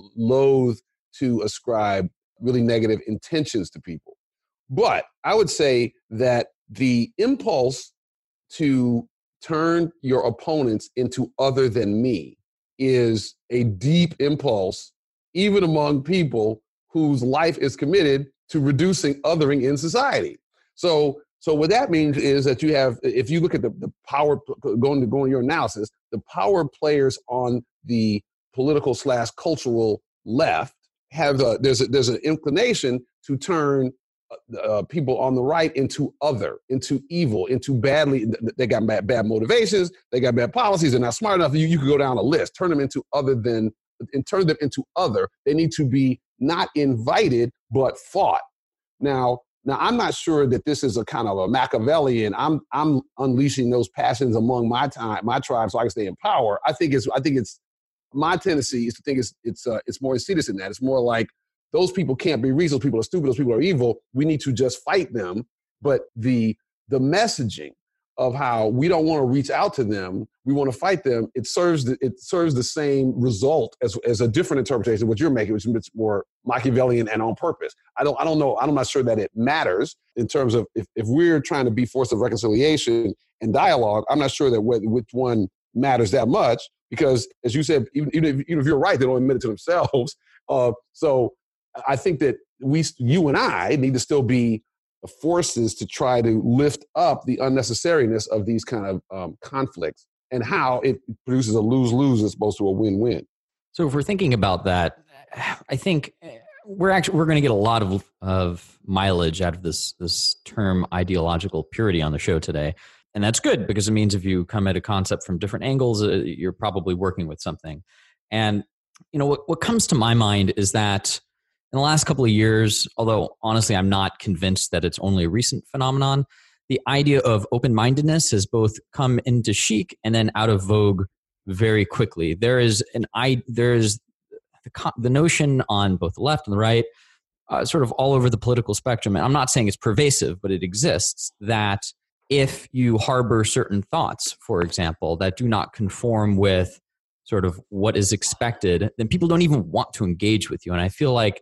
loath to ascribe really negative intentions to people. But I would say that the impulse to turn your opponents into other than me is a deep impulse, even among people whose life is committed to reducing othering in society. So, so what that means is that you have, if you look at the, the power, going to go in your analysis, the power players on the political slash cultural left have a, there's a, there's an inclination to turn uh, people on the right into other, into evil, into badly, they got bad, bad motivations, they got bad policies, they're not smart enough. You, you could go down a list, turn them into other than, and turn them into other. They need to be not invited, but fought. Now, now I'm not sure that this is a kind of a Machiavellian, I'm I'm unleashing those passions among my time, my tribe so I can stay in power. I think it's, I think it's, my tendency is to think it's it's uh, it's more insidious than that. It's more like those people can't be reasonable. Those people are stupid. Those people are evil. We need to just fight them. But the the messaging of how we don't want to reach out to them, we want to fight them. It serves the, it serves the same result as as a different interpretation of what you're making, which is more Machiavellian and on purpose. I don't I don't know. I'm not sure that it matters in terms of if, if we're trying to be force of reconciliation and dialogue. I'm not sure that wh- which one matters that much. Because, as you said, even, even, if, even if you're right, they don't admit it to themselves. Uh, so I think that we, you and I, need to still be forces to try to lift up the unnecessariness of these kind of um, conflicts and how it produces a lose-lose as opposed to a win-win. So if we're thinking about that, I think we're actually we're going to get a lot of of mileage out of this this term ideological purity on the show today. And that's good because it means if you come at a concept from different angles, uh, you're probably working with something. And, you know, what, what comes to my mind is that in the last couple of years, although honestly, I'm not convinced that it's only a recent phenomenon, the idea of open-mindedness has both come into chic and then out of vogue very quickly. There is an I, there is the, the notion on both the left and the right, uh, sort of all over the political spectrum. And I'm not saying it's pervasive, but it exists, that if you harbor certain thoughts, for example, that do not conform with sort of what is expected, then people don't even want to engage with you. And I feel like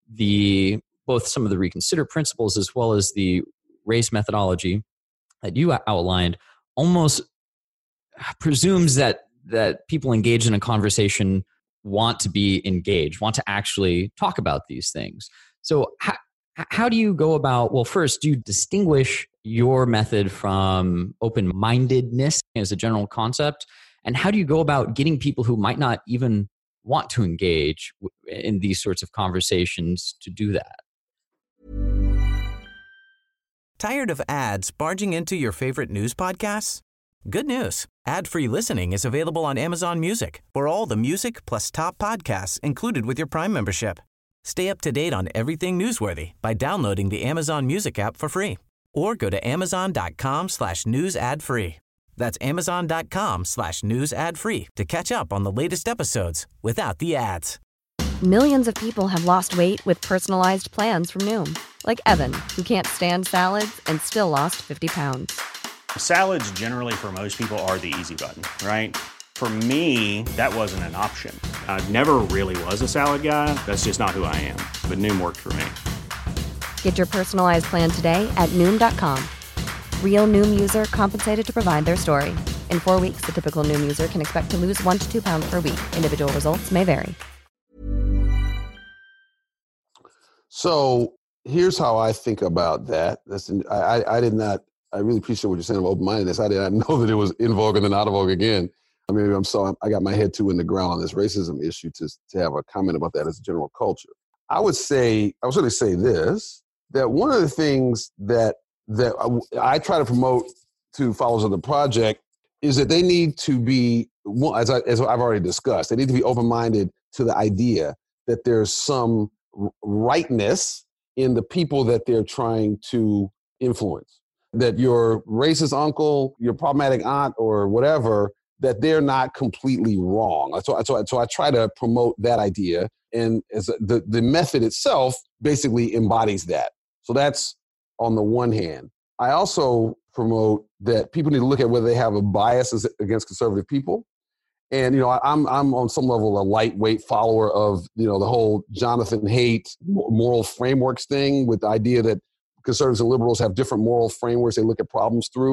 the both some of the reconsider principles as well as the race methodology that you outlined almost presumes that that people engaged in a conversation want to be engaged, want to actually talk about these things. So how, how do you go about, well, first, do you distinguish your method from open-mindedness as a general concept? And how do you go about getting people who might not even want to engage in these sorts of conversations to do that? Tired of ads barging into your favorite news podcasts? Good news. Ad-free listening is available on Amazon Music for all the music plus top podcasts included with your Prime membership. Stay up to date on everything newsworthy by downloading the Amazon Music app for free or go to amazon.com slash news ad free. That's amazon.com slash news ad free to catch up on the latest episodes without the ads. Millions of people have lost weight with personalized plans from Noom, like Evan, who can't stand salads and still lost fifty pounds. Salads generally for most people are the easy button, right? For me, that wasn't an option. I never really was a salad guy. That's just not who I am. But Noom worked for me. Get your personalized plan today at Noom dot com. Real Noom user compensated to provide their story. In four weeks, the typical Noom user can expect to lose one to two pounds per week. Individual results may vary. So here's how I think about that. That's I, I, I did not, I really appreciate what you're saying about open-mindedness. I did not know that it was in vogue and then out of vogue again. I mean, I'm so, I got my head too in the ground on this racism issue to, to have a comment about that as a general culture. I would say, I would certainly say this, that one of the things that that I, I try to promote to followers of the project is that they need to be, as, I, as I've already discussed, they need to be open-minded to the idea that there's some rightness in the people that they're trying to influence. That your racist uncle, your problematic aunt, or whatever, that they're not completely wrong. So, so, so I try to promote that idea, and as the, the method itself basically embodies that. So that's on the one hand. I also promote that people need to look at whether they have a bias against conservative people. And, you know, I, I'm I'm on some level a lightweight follower of, you know, the whole Jonathan Haidt moral frameworks thing, with the idea that conservatives and liberals have different moral frameworks they look at problems through.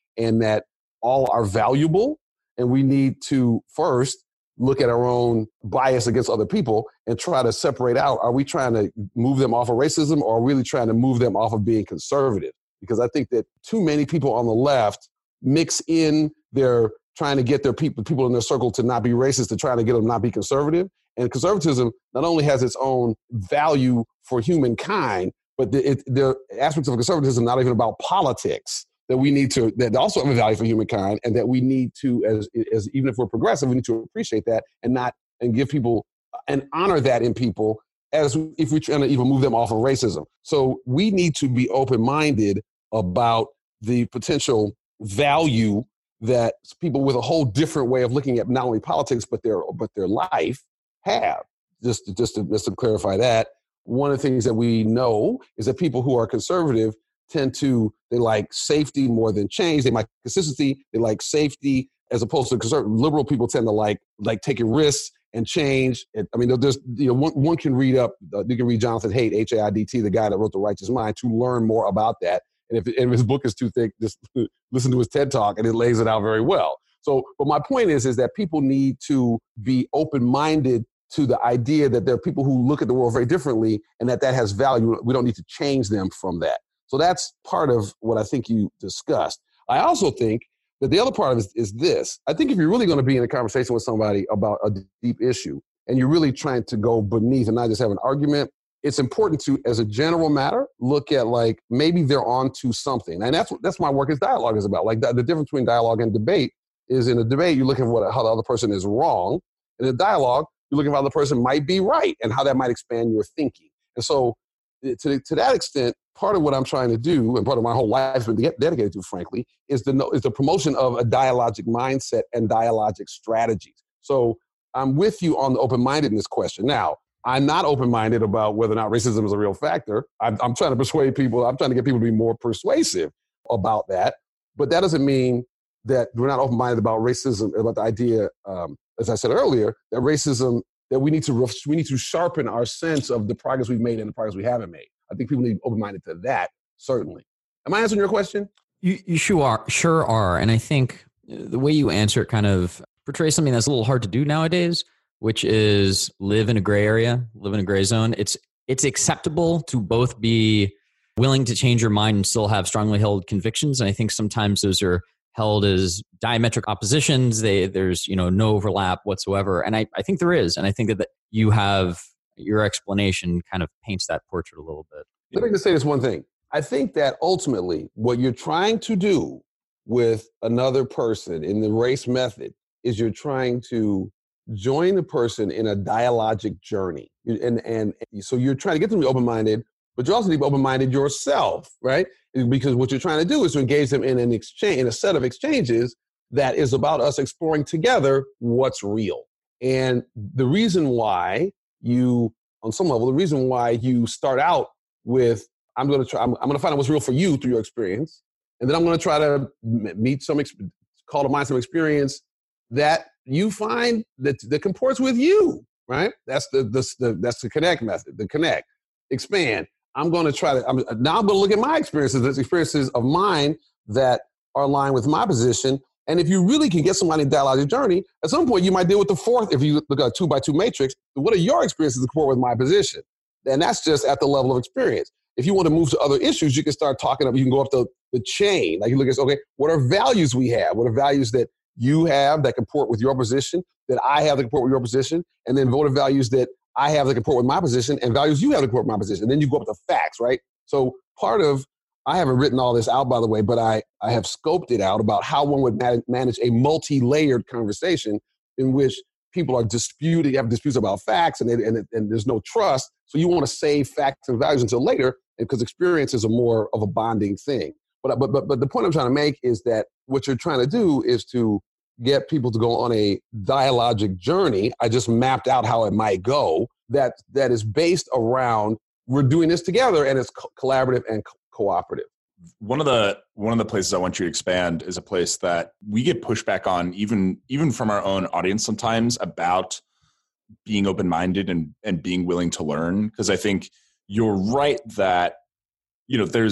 and that all are valuable. And we need to first look at our own bias against other people and try to separate out, are we trying to move them off of racism, or are we really trying to move them off of being conservative? Because I think that too many people on the left mix in their trying to get their people, people in their circle to not be racist, to try to get them not be conservative. And conservatism not only has its own value for humankind, but the, it, the aspects of conservatism not even about politics that we need to, that also have a value for humankind, and that we need to, as, as even if we're progressive, we need to appreciate that and not, and give people, and honor that in people as if we're trying to even move them off of racism. So we need to be open-minded about the potential value that people with a whole different way of looking at not only politics, but their, but their life have. Just to, just to, just to clarify that, one of the things that we know is that people who are conservative tend to, they like safety more than change. They like consistency. They like safety, as opposed to conservative. Liberal people tend to like like taking risks and change. And, I mean, there's, you know, one, one can read up, uh, you can read Jonathan Haidt, H A I D T, the guy that wrote The Righteous Mind, to learn more about that. And if, if his book is too thick, just listen to his TED Talk, and it lays it out very well. So, but my point is, is that people need to be open-minded to the idea that there are people who look at the world very differently, and that that has value. We don't need to change them from that. So that's part of what I think you discussed. I also think that the other part of it is, is this. I think if you're really going to be in a conversation with somebody about a deep issue, and you're really trying to go beneath and not just have an argument, it's important to, as a general matter, look at like, maybe they're onto something. And that's that's my work as dialogue is about. Like the, the difference between dialogue and debate is, in a debate, you're looking at what, how the other person is wrong. In a dialogue, you're looking at how the other person might be right and how that might expand your thinking. And so to, to that extent, part of what I'm trying to do, and part of my whole life has been dedicated to, frankly, is the, is the promotion of a dialogic mindset and dialogic strategies. So I'm with you on the open-mindedness question. Now, I'm not open-minded about whether or not racism is a real factor. I'm, I'm trying to persuade people, I'm trying to get people to be more persuasive about that. But that doesn't mean that we're not open-minded about racism, about the idea, um, as I said earlier, that racism, that we need to we need to sharpen our sense of the progress we've made and the progress we haven't made. I think people need to be open-minded to that, certainly. Am I answering your question? You, you sure are, sure are. And I think the way you answer it kind of portrays something that's a little hard to do nowadays, which is live in a gray area, live in a gray zone. It's it's acceptable to both be willing to change your mind and still have strongly held convictions. And I think sometimes those are held as diametric oppositions. They, there's, you know, no overlap whatsoever. And I, I think there is. And I think that, that you have, your explanation kind of paints that portrait a little bit. Let me just say this one thing. I think that ultimately what you're trying to do with another person in the race method is you're trying to join the person in a dialogic journey. And, and so you're trying to get them to be open-minded, but you also need to be open-minded yourself, right? Because what you're trying to do is to engage them in an exchange, in a set of exchanges that is about us exploring together what's real. And the reason why you, on some level, the reason why you start out with, I'm going to try, I'm, I'm going to find out what's real for you through your experience. And then I'm going to try to meet some, call to mind some experience that you find that, that comports with you, right? That's the, the, the that's the connect method, the connect, expand. I'm going to try to, I'm, now I'm going to look at my experiences, there's experiences of mine that are aligned with my position. And if you really can get somebody in a dialogic journey, at some point you might deal with the fourth, if you look at a two by two matrix, what are your experiences that comport with my position? And that's just at the level of experience. If you want to move to other issues, you can start talking up, you can go up the, the chain. Like you look at, okay, what are values we have? What are values that you have that comport with your position, that I have that comport with your position? And then what are values that I have that comport with my position, and values you have that comport with my position? And then you go up to facts, right? So part of, I haven't written all this out, by the way, but I, I have scoped it out about how one would man- manage a multi-layered conversation in which people are disputing, have disputes about facts, and, they, and, and there's no trust. So you want to save facts and values until later, because experience is a more of a bonding thing. But, but, but, but the point I'm trying to make is that what you're trying to do is to get people to go on a dialogic journey. I just mapped out how it might go, that that is based around, we're doing this together, and it's co- collaborative and co- cooperative. One of the one of the places I want you to expand is a place that we get pushback on, even even from our own audience sometimes, about being open-minded and and being willing to learn. Because I think you're right that, you know, there's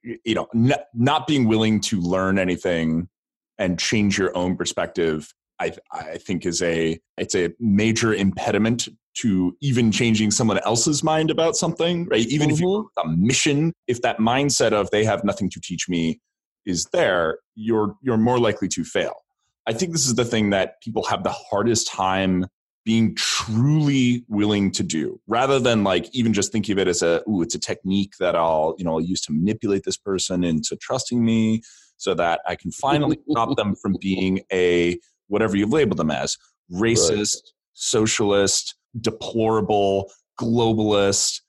you know, n- not being willing to learn anything and change your own perspective, I, I think is a, it's a major impediment to even changing someone else's mind about something, right? Even mm-hmm. if you have a mission, if that mindset of they have nothing to teach me is there, you're, you're more likely to fail. I think this is the thing that people have the hardest time being truly willing to do, rather than like even just thinking of it as a, ooh, it's a technique that I'll, you know, I'll use to manipulate this person into trusting me so that I can finally stop them from being a, whatever you've labeled them as, racist, right. socialist, deplorable, globalist,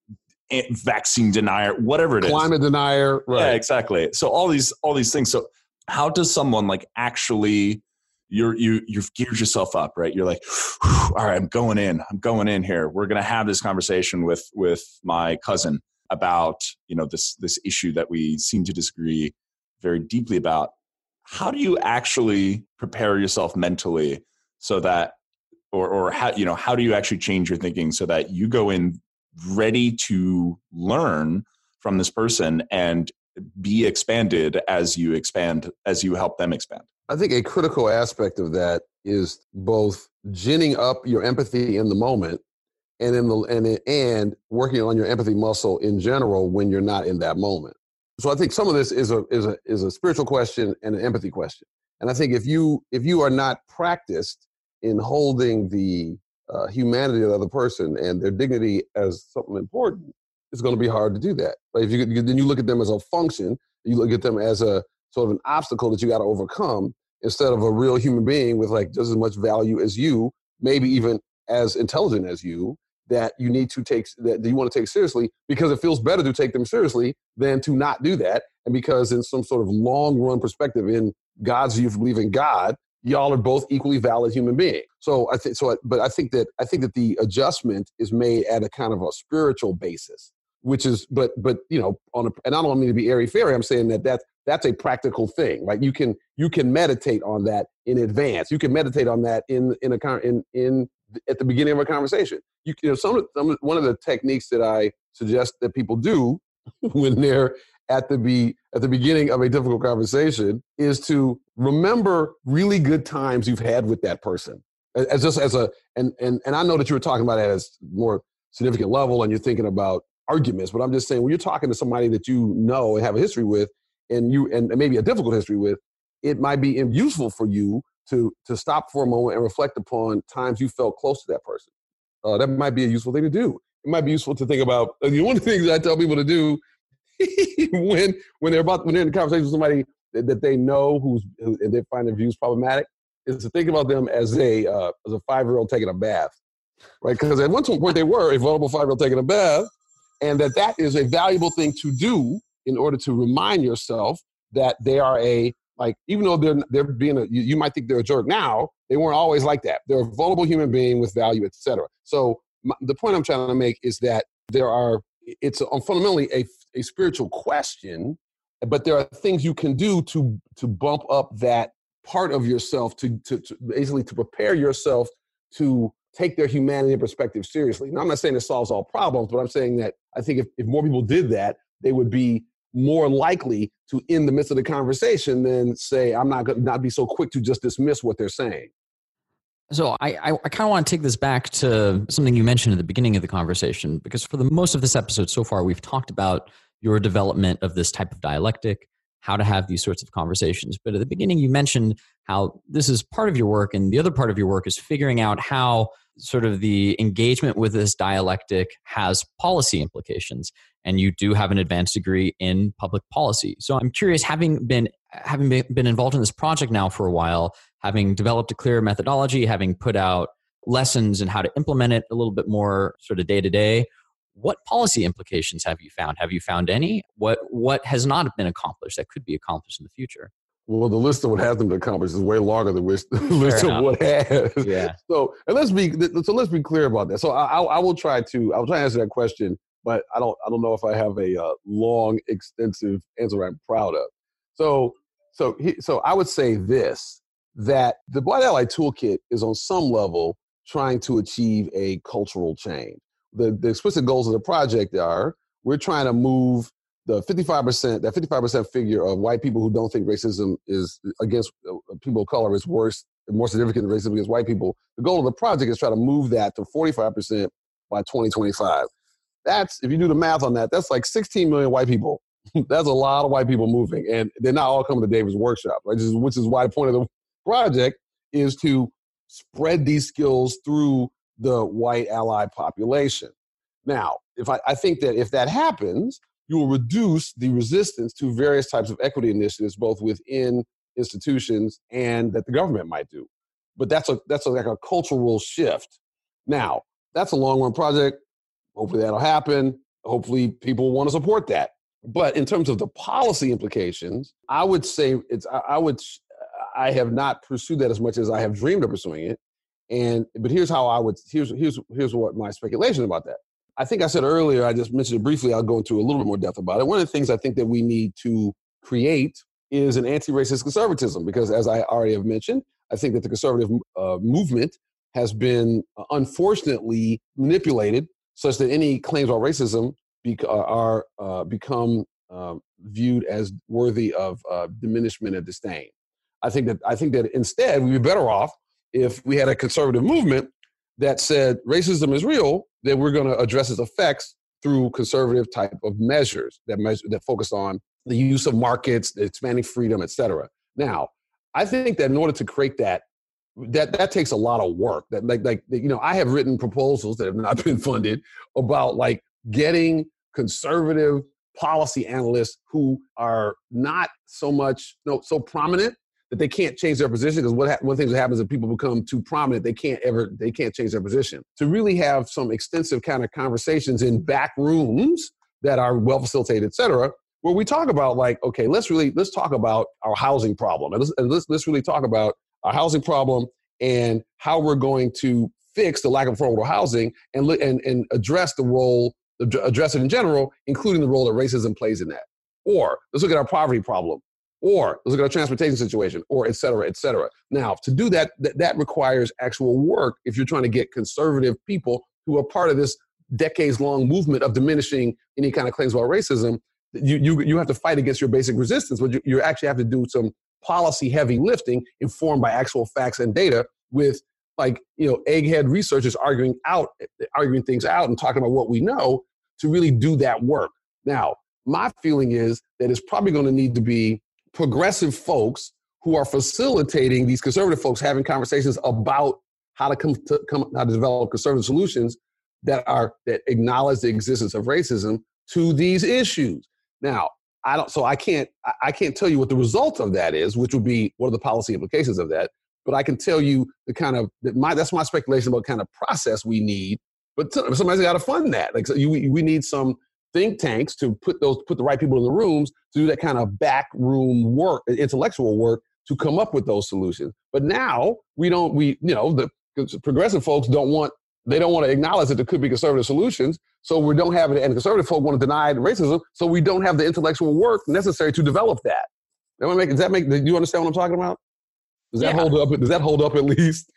vaccine denier, whatever it is. Climate denier. Right. Yeah, exactly. So all these, all these things. So how does someone like actually, you're, you, you've geared yourself up, right? You're like, all right, I'm going in, I'm going in here. We're going to have this conversation with, with my cousin about, you know, this, this issue that we seem to disagree very deeply about. How do you actually prepare yourself mentally so that, or, or how, you know, how do you actually change your thinking so that you go in ready to learn from this person and be expanded as you expand, as you help them expand? I think a critical aspect of that is both ginning up your empathy in the moment and in the and and working on your empathy muscle in general when you're not in that moment. So I think some of this is a is a is a spiritual question and an empathy question. And I think if you if you are not practiced in holding the uh, humanity of the other person and their dignity as something important, it's going to be hard to do that. But if you, you then you look at them as a function, you look at them as a sort of an obstacle that you got to overcome instead of a real human being with like just as much value as you, maybe even as intelligent as you, that you need to take, that you want to take seriously because it feels better to take them seriously than to not do that. And because in some sort of long run perspective in God's view, if you believe in God, y'all are both equally valid human beings. So I think, so, I, but I think that, I think that the adjustment is made at a kind of a spiritual basis, which is, but, but, you know, on a, and I don't mean to be airy fairy. I'm saying that that's, that's a practical thing. Like you can, you can meditate on that in advance. You can meditate on that in, in a, in, in, at the beginning of a conversation. You, you know, some, some, one of the techniques that I suggest that people do when they're at the be, at the beginning of a difficult conversation is to remember really good times you've had with that person. As just as a, and, and, and I know that you were talking about it as more significant level and you're thinking about arguments, but I'm just saying when you're talking to somebody that you know and have a history with, and you and maybe a difficult history with, it might be useful for you to to stop for a moment and reflect upon times you felt close to that person. Uh, that might be a useful thing to do. It might be useful to think about. Uh, one of the things I tell people to do when when they're about when they're in a conversation with somebody that, that they know who's who, and they find their views problematic is to think about them as a uh, as a five-year-old taking a bath, right? Because at one point they were a vulnerable five-year-old taking a bath, and that that is a valuable thing to do in order to remind yourself that they are a, like, even though they're they're being a, you, you might think they're a jerk now, they weren't always like that. They're a vulnerable human being with value, et cetera. So my, the point I'm trying to make is that there are, it's a, fundamentally a, a spiritual question, but there are things you can do to to bump up that part of yourself to, to, to basically to prepare yourself to take their humanity and perspective seriously. Now, I'm not saying it solves all problems, but I'm saying that I think if, if more people did that, they would be more likely to, in the midst of the conversation, than say, I'm not going to not be so quick to just dismiss what they're saying. So I, I, I kind of want to take this back to something you mentioned at the beginning of the conversation, because for the most of this episode so far, we've talked about your development of this type of dialectic, how to have these sorts of conversations. But at the beginning, you mentioned how this is part of your work, and the other part of your work is figuring out how sort of the engagement with this dialectic has policy implications. And you do have an advanced degree in public policy. So I'm curious, having been having been involved in this project now for a while, having developed a clear methodology, having put out lessons and how to implement it a little bit more sort of day to day, what policy implications have you found? Have you found any? What what has not been accomplished that could be accomplished in the future? Well, the list of what has been accomplished is way longer than the list of what has. Yeah. So, and let's be so let's be clear about that. So, I, I will try to I will try to answer that question, but I don't I don't know if I have a uh, long, extensive answer I'm proud of. So, so he, so I would say this, that the White Ally Toolkit is on some level trying to achieve a cultural change. The the explicit goals of the project are we're trying to move the fifty-five percent, that fifty-five percent figure of white people who don't think racism is against people of color is worse, more significant than racism against white people. The goal of the project is try to move that to forty-five percent by twenty twenty-five. That's, if you do the math on that, that's like sixteen million white people. That's a lot of white people moving, and they're not all coming to David's workshop, right? Which is, which is why the point of the project is to spread these skills through the white ally population. Now, if I, I think that if that happens, you will reduce the resistance to various types of equity initiatives, both within institutions and that the government might do. But that's a that's a, like a cultural shift. Now, that's a long-run project. Hopefully that'll happen. Hopefully people want to support that. But in terms of the policy implications, I would say it's I, I would I have not pursued that as much as I have dreamed of pursuing it. And but here's how I would here's here's here's what my speculation about that. I think I said earlier, I just mentioned it briefly, I'll go into a little bit more depth about it. One of the things I think that we need to create is an anti-racist conservatism, because as I already have mentioned, I think that the conservative uh, movement has been uh, unfortunately manipulated such that any claims about racism be, uh, are uh, become uh, viewed as worthy of uh, diminishment and disdain. I think that I think that instead we'd be better off if we had a conservative movement that said racism is real, then we're going to address its effects through conservative type of measures that measure, that focus on the use of markets, expanding freedom, et cetera. Now, I think that in order to create that, that that takes a lot of work. That like like you know, I have written proposals that have not been funded about like getting conservative policy analysts who are not so much no so prominent that they can't change their position, because what ha- one thing that happens is people become too prominent, they can't ever, they can't change their position. To really have some extensive kind of conversations in back rooms that are well facilitated, et cetera, where we talk about like, okay, let's really, let's talk about our housing problem. And let's, and let's, let's really talk about our housing problem and how we're going to fix the lack of affordable housing and, and, and address the role, address it in general, including the role that racism plays in that. Or let's look at our poverty problem. Or let's look at our transportation situation, or et cetera, et cetera. Now, to do that, th- that requires actual work if you're trying to get conservative people who are part of this decades-long movement of diminishing any kind of claims about racism. You you you have to fight against your basic resistance, but you, you actually have to do some policy-heavy lifting informed by actual facts and data with, like, you know, egghead researchers arguing out, arguing things out and talking about what we know to really do that work. Now, my feeling is that it's probably going to need to be progressive folks who are facilitating these conservative folks having conversations about how to come to come how to develop conservative solutions that are that acknowledge the existence of racism to these issues. Now, I don't so I can't I can't tell you what the result of that is, which would be what are the policy implications of that, but I can tell you the kind of that my that's my speculation about kind of process we need. But somebody's got to fund that. Like so you, we need some think tanks to put those put the right people in the rooms to do that kind of backroom work, intellectual work, to come up with those solutions. But now we don't we you know the progressive folks don't want they don't want to acknowledge that there could be conservative solutions, so we don't have it. And conservative folk want to deny racism, so we don't have the intellectual work necessary to develop that. That make, does that make? Do you understand what I'm talking about? Does that yeah. hold up? Does that hold up at least?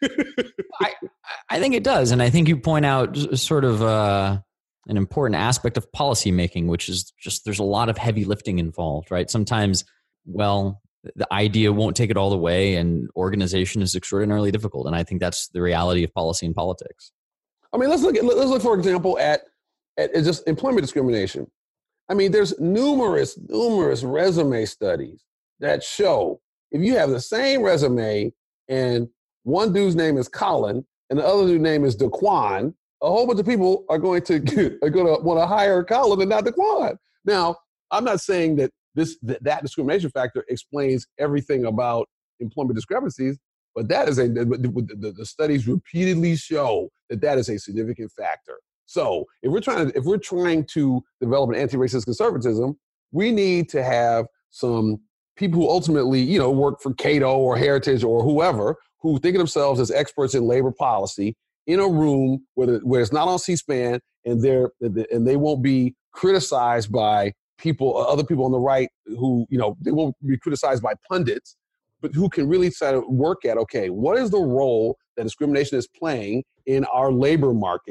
I I think it does, and I think you point out sort of. Uh, an important aspect of policymaking, which is just there's a lot of heavy lifting involved, right? Sometimes, well, the idea won't take it all the way, and organization is extraordinarily difficult. And I think that's the reality of policy and politics. I mean, let's look at let's look, for example, at, at just employment discrimination. I mean, there's numerous, numerous resume studies that show if you have the same resume and one dude's name is Colin and the other dude's name is Daquan, a whole bunch of people are going to are going to want to hire Colin and not Daquan. Now, I'm not saying that this that, that discrimination factor explains everything about employment discrepancies, but that is a the, the, the studies repeatedly show that that is a significant factor. So, if we're trying to if we're trying to develop an anti-racist conservatism, we need to have some people who ultimately, you know, work for Cato or Heritage or whoever, who think of themselves as experts in labor policy, in a room where, the, where it's not on C-SPAN, and they're and they won't be criticized by people, other people on the right who, you know, they won't be criticized by pundits, but who can really try to work at, okay, what is the role that discrimination is playing in our labor markets,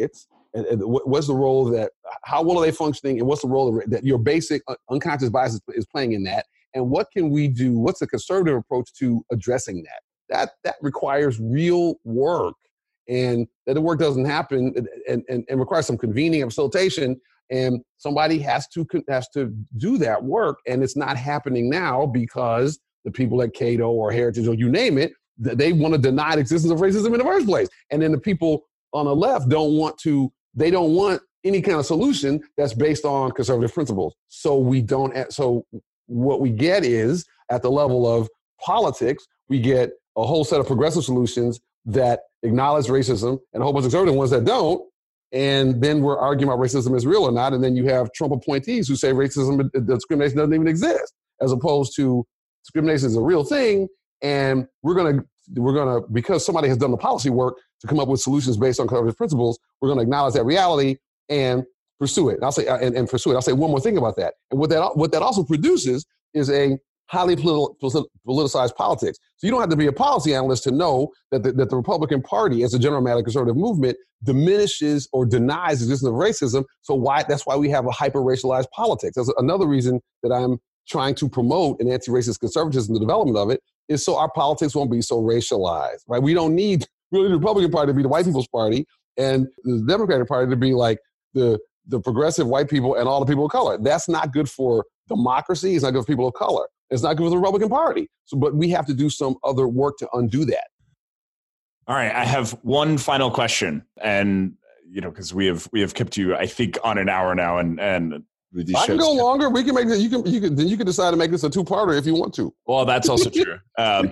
and, and what's the role that, how well are they functioning, and what's the role that your basic unconscious bias is, is playing in that, and what can we do, what's the conservative approach to addressing that? That that requires real work, and that the work doesn't happen and, and, and requires some convening and facilitation, and somebody has to has to do that work, and it's not happening now because the people at Cato or Heritage or you name it, they want to deny the existence of racism in the first place. And then the people on the left don't want to, they don't want any kind of solution that's based on conservative principles. So we don't, so what we get is at the level of politics, we get a whole set of progressive solutions that acknowledge racism and a whole bunch of conservative ones that don't. And then we're arguing about racism is real or not. And then you have Trump appointees who say racism, discrimination doesn't even exist, as opposed to discrimination is a real thing. And we're going to, we're going to, because somebody has done the policy work to come up with solutions based on conservative principles, we're going to acknowledge that reality and pursue it. And I'll say, and, and pursue it. I'll say one more thing about that. And what that, what that also produces is a highly politi- politicized politics. So you don't have to be a policy analyst to know that the, that the Republican Party, as a general matter, conservative movement, diminishes or denies the existence of racism. So why? That's why we have a hyper-racialized politics. That's another reason that I'm trying to promote an anti-racist conservatism, the development of it, is so our politics won't be so racialized, right? We don't need really the Republican Party to be the white people's party and the Democratic Party to be like the, the progressive white people and all the people of color. That's not good for democracy. It's not good for people of color. It's not good for the Republican Party. So, but we have to do some other work to undo that. All right, I have one final question, and you know, because we have we have kept you, I think, on an hour now, and and these I can shows go kept- longer. We can make it. You can you can then you can decide to make this a two-parter if you want to. Well, that's also true. Um,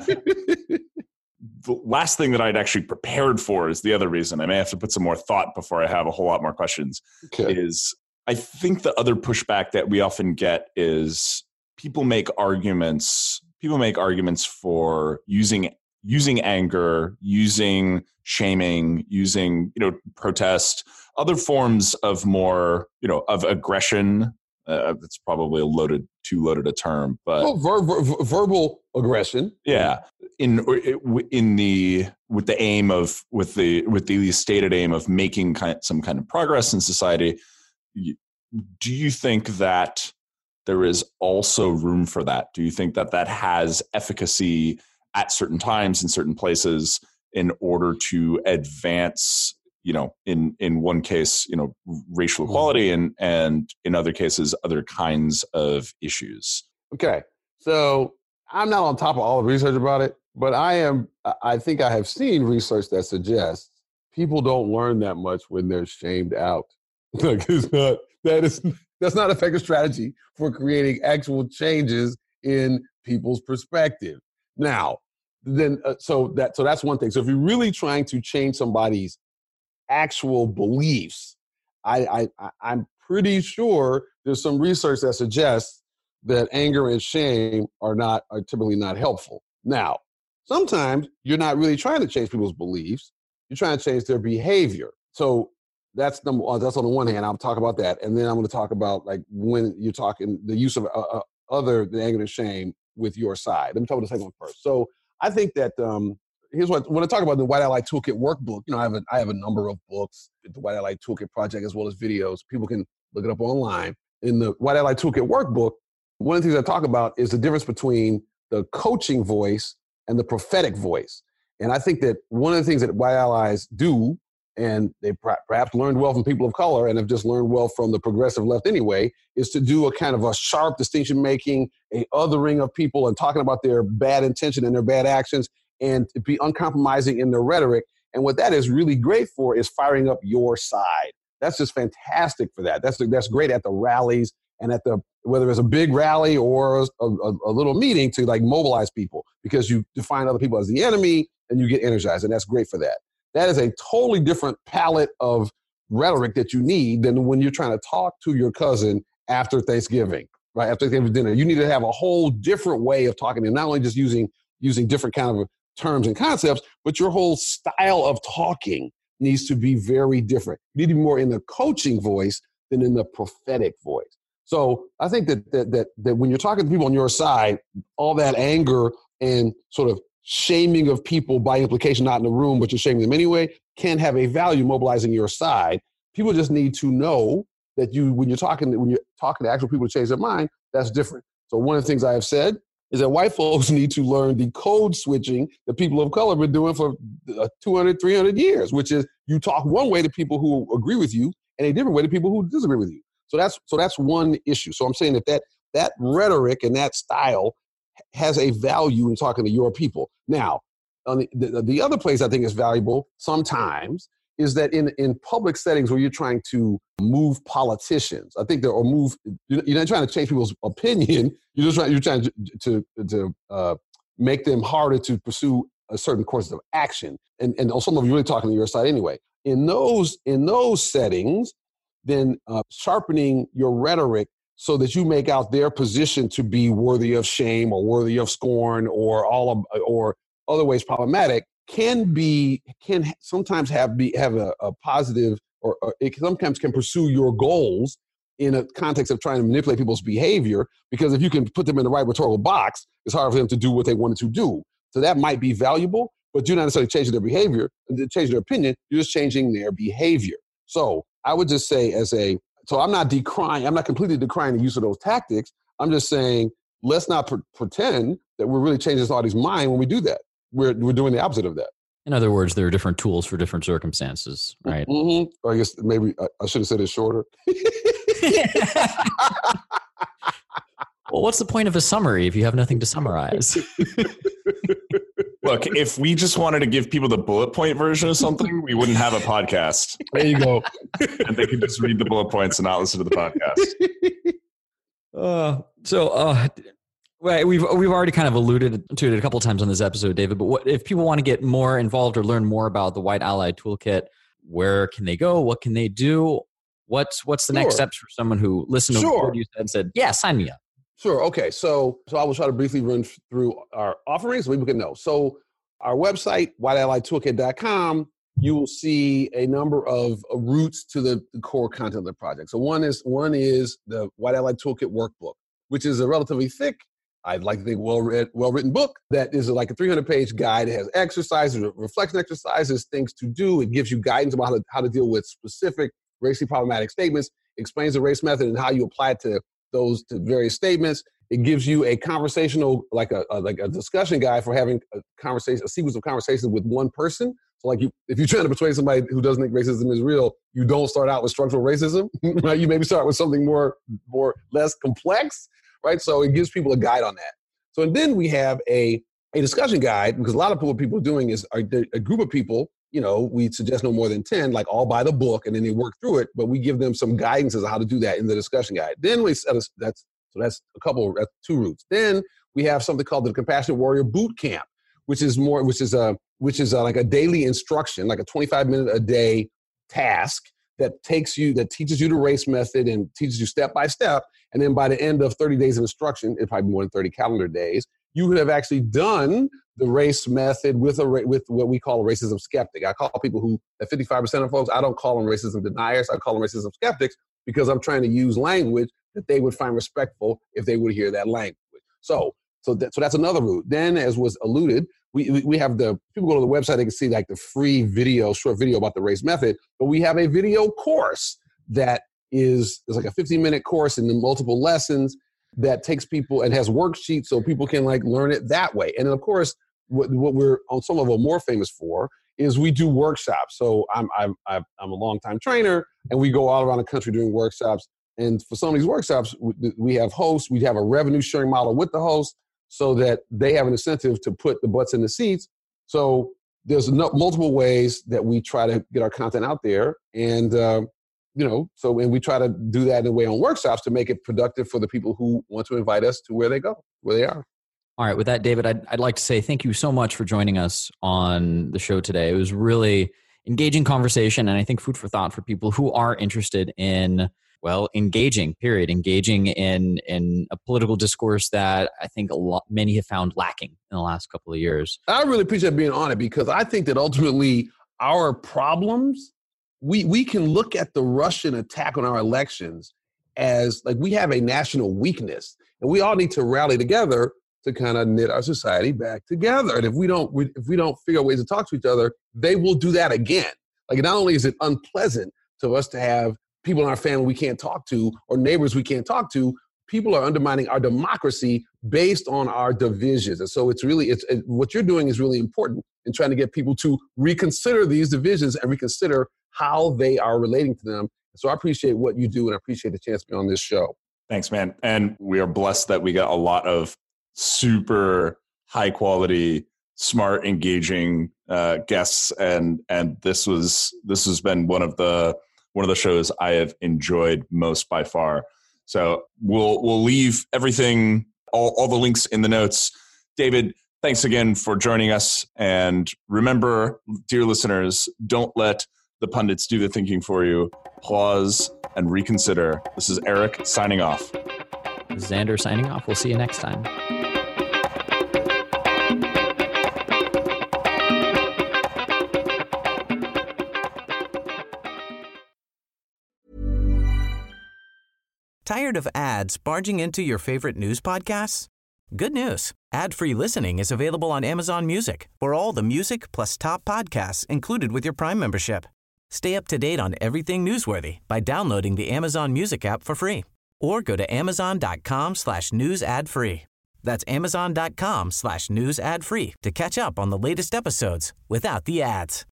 the last thing that I'd actually prepared for is the other reason. I may have to put some more thought before I have a whole lot more questions. Okay. Is I think the other pushback that we often get is people make arguments. People make arguments for using using anger, using shaming, using you know protest, other forms of more you know of aggression. Uh, that's probably a loaded, too loaded a term, but well, ver- ver- verbal aggression. Yeah, in in the with the aim of with the with the stated aim of making kind some kind of progress in society. Do you think that there is also room for that? Do you think that that has efficacy at certain times in certain places in order to advance? You know, in, in one case, you know, racial equality, and and in other cases, other kinds of issues. Okay, so I'm not on top of all the research about it, but I am. I think I have seen research that suggests people don't learn that much when they're shamed out. Like it's not that is that's not an effective strategy for creating actual changes in people's perspective. Now, then, uh, so that so that's one thing. So if you're really trying to change somebody's actual beliefs, I, I, I'm pretty sure there's some research that suggests that anger and shame are not are typically not helpful. Now, sometimes you're not really trying to change people's beliefs; you're trying to change their behavior. So that's number one. That's on the one hand. I'll talk about that, and then I'm going to talk about like when you're talking the use of uh, uh, other than anger and shame with your side. Let me talk about the second one first. So I think that. Um, Here's what when I talk about the White Ally Toolkit workbook. You know, I have a I have a number of books, the White Ally Toolkit project, as well as videos. People can look it up online. In the White Ally Toolkit workbook, one of the things I talk about is the difference between the coaching voice and the prophetic voice. And I think that one of the things that White Allies do, and they perhaps learned well from people of color and have just learned well from the progressive left anyway, is to do a kind of a sharp distinction making, a othering of people and talking about their bad intention and their bad actions, and to be uncompromising in their rhetoric. And what that is really great for is firing up your side. That's just fantastic for that. That's that's great at the rallies and at the, whether it's a big rally or a, a, a little meeting, to like mobilize people, because you define other people as the enemy and you get energized. And that's great for that. That is a totally different palette of rhetoric that you need than when you're trying to talk to your cousin after Thanksgiving, right? After Thanksgiving dinner. You need to have a whole different way of talking to them, not only just using using different kind of terms and concepts, but your whole style of talking needs to be very different. You need to be more in the coaching voice than in the prophetic voice. So I think that that that, that when you're talking to people on your side, all that anger and sort of shaming of people by implication, not in the room, but you're shaming them anyway, can have a value mobilizing your side. People just need to know that you, when you're talking, when you're talking to actual people to change their mind, that's different. So one of the things I have said is that white folks need to learn the code switching that people of color have been doing for two hundred, three hundred years, which is you talk one way to people who agree with you and a different way to people who disagree with you. So that's so that's one issue. So I'm saying that that, that rhetoric and that style has a value in talking to your people. Now, on the, the, the other place I think is valuable sometimes is that in, in public settings where you're trying to move politicians, I think that, or move, you're not trying to change people's opinion, you're just trying, you're trying to, to, to uh, make them harder to pursue a certain course of action. And, and some of you are really talking to your side anyway. In those, in those settings, then uh, sharpening your rhetoric so that you make out their position to be worthy of shame or worthy of scorn or all of, or other ways problematic, can be, can sometimes have be have a, a positive, or, or it sometimes can pursue your goals in a context of trying to manipulate people's behavior, because if you can put them in the right rhetorical box, it's hard for them to do what they wanted to do. So that might be valuable, but you're not necessarily changing their behavior, changing their opinion, you're just changing their behavior. So I would just say as a, so I'm not decrying, I'm not completely decrying the use of those tactics. I'm just saying, let's not pre- pretend that we're really changing somebody's mind when we do that. We're we're doing the opposite of that. In other words, there are different tools for different circumstances, right? Mm-hmm. Or I guess maybe I, I should have said it shorter. Well, what's the point of a summary if you have nothing to summarize? Look, if we just wanted to give people the bullet point version of something, we wouldn't have a podcast. There you go. And they could just read the bullet points and not listen to the podcast. Uh, so uh, we've we've already kind of alluded to it a couple of times on this episode, David. But what, if people want to get more involved or learn more about the White Ally Toolkit, where can they go? What can they do? What's what's the Sure. next steps for someone who listened to Sure. what you said and said, yeah, sign me up? Sure. Okay. So, so I will try to briefly run through our offerings so people can know. So our website, white ally toolkit dot com, you will see a number of uh, routes to the, the core content of the project. So one is one is the White Ally Toolkit workbook, which is a relatively thick, I'd like to think well-read, well-written book that is like a three hundred page guide. It has exercises, reflection exercises, things to do. It gives you guidance about how to, how to deal with specific racially problematic statements, explains the race method and how you apply it to those to various statements. It gives you a conversational, like a, a like a discussion guide for having a conversation, a sequence of conversations with one person. So like you, if you're trying to persuade somebody who doesn't think racism is real, you don't start out with structural racism, right? You maybe start with something more, more less complex, right? So it gives people a guide on that. So and then we have a, a discussion guide, because a lot of what people are doing is are a group of people, you know, we suggest no more than ten, like all buy the book and then they work through it, but we give them some guidance as to how to do that in the discussion guide. Then we set us, that's, so that's a couple, that's two routes. Then we have something called the Compassionate Warrior Boot Camp, which is more, which is a, which is a, like a daily instruction, like a twenty-five minute a day task that takes you, that teaches you the race method and teaches you step by step. And then by the end of thirty days of instruction, it probably more than thirty calendar days, you would have actually done the race method with a with what we call a racism skeptic. I call people who, at fifty-five percent of folks, I don't call them racism deniers. I call them racism skeptics because I'm trying to use language that they would find respectful if they would hear that language. So, so, that, so that's another route. Then, as was alluded, we we have the, people go to the website, they can see like the free video, short video about the race method, but we have a video course that is, is like a fifteen minute course in the multiple lessons that takes people and has worksheets so people can like learn it that way. And then of course, what, what we're on some level more famous for is we do workshops. So I'm, I'm, I'm a longtime trainer and we go all around the country doing workshops. And for some of these workshops, we have hosts, we have a revenue sharing model with the host so that they have an incentive to put the butts in the seats. So there's no, multiple ways that we try to get our content out there. And, uh, you know, so, and we try to do that in a way on workshops to make it productive for the people who want to invite us to where they go, where they are. All right. With that, David, I'd, I'd like to say thank you so much for joining us on the show today. It was really engaging conversation and I think food for thought for people who are interested in, well, engaging, period, engaging in, in a political discourse that I think a lot, many have found lacking in the last couple of years. I really appreciate being on it because I think that ultimately our problems, we, we can look at the Russian attack on our elections as like we have a national weakness and we all need to rally together to kind of knit our society back together. And if we don't, we, if we don't figure out ways to talk to each other, they will do that again. Like not only is it unpleasant, to us to have people in our family we can't talk to or neighbors we can't talk to. People are undermining our democracy based on our divisions. And so it's really, it's it, what you're doing is really important in trying to get people to reconsider these divisions and reconsider how they are relating to them. So I appreciate what you do, and I appreciate the chance to be on this show. Thanks, man. And we are blessed that we got a lot of super high quality, smart, engaging uh, guests. And and this was this has been one of the one of the shows I have enjoyed most by far. So we'll we'll leave everything, all, all the links in the notes. David, thanks again for joining us. And remember, dear listeners, don't let the pundits do the thinking for you. Pause and reconsider. This is Eric signing off. Xander signing off. We'll see you next time. Tired of ads barging into your favorite news podcasts? Good news. Ad-free listening is available on Amazon Music for all the music plus top podcasts included with your Prime membership. Stay up to date on everything newsworthy by downloading the Amazon Music app for free or go to amazon.com slash news ad free. That's amazon.com slash news ad free to catch up on the latest episodes without the ads.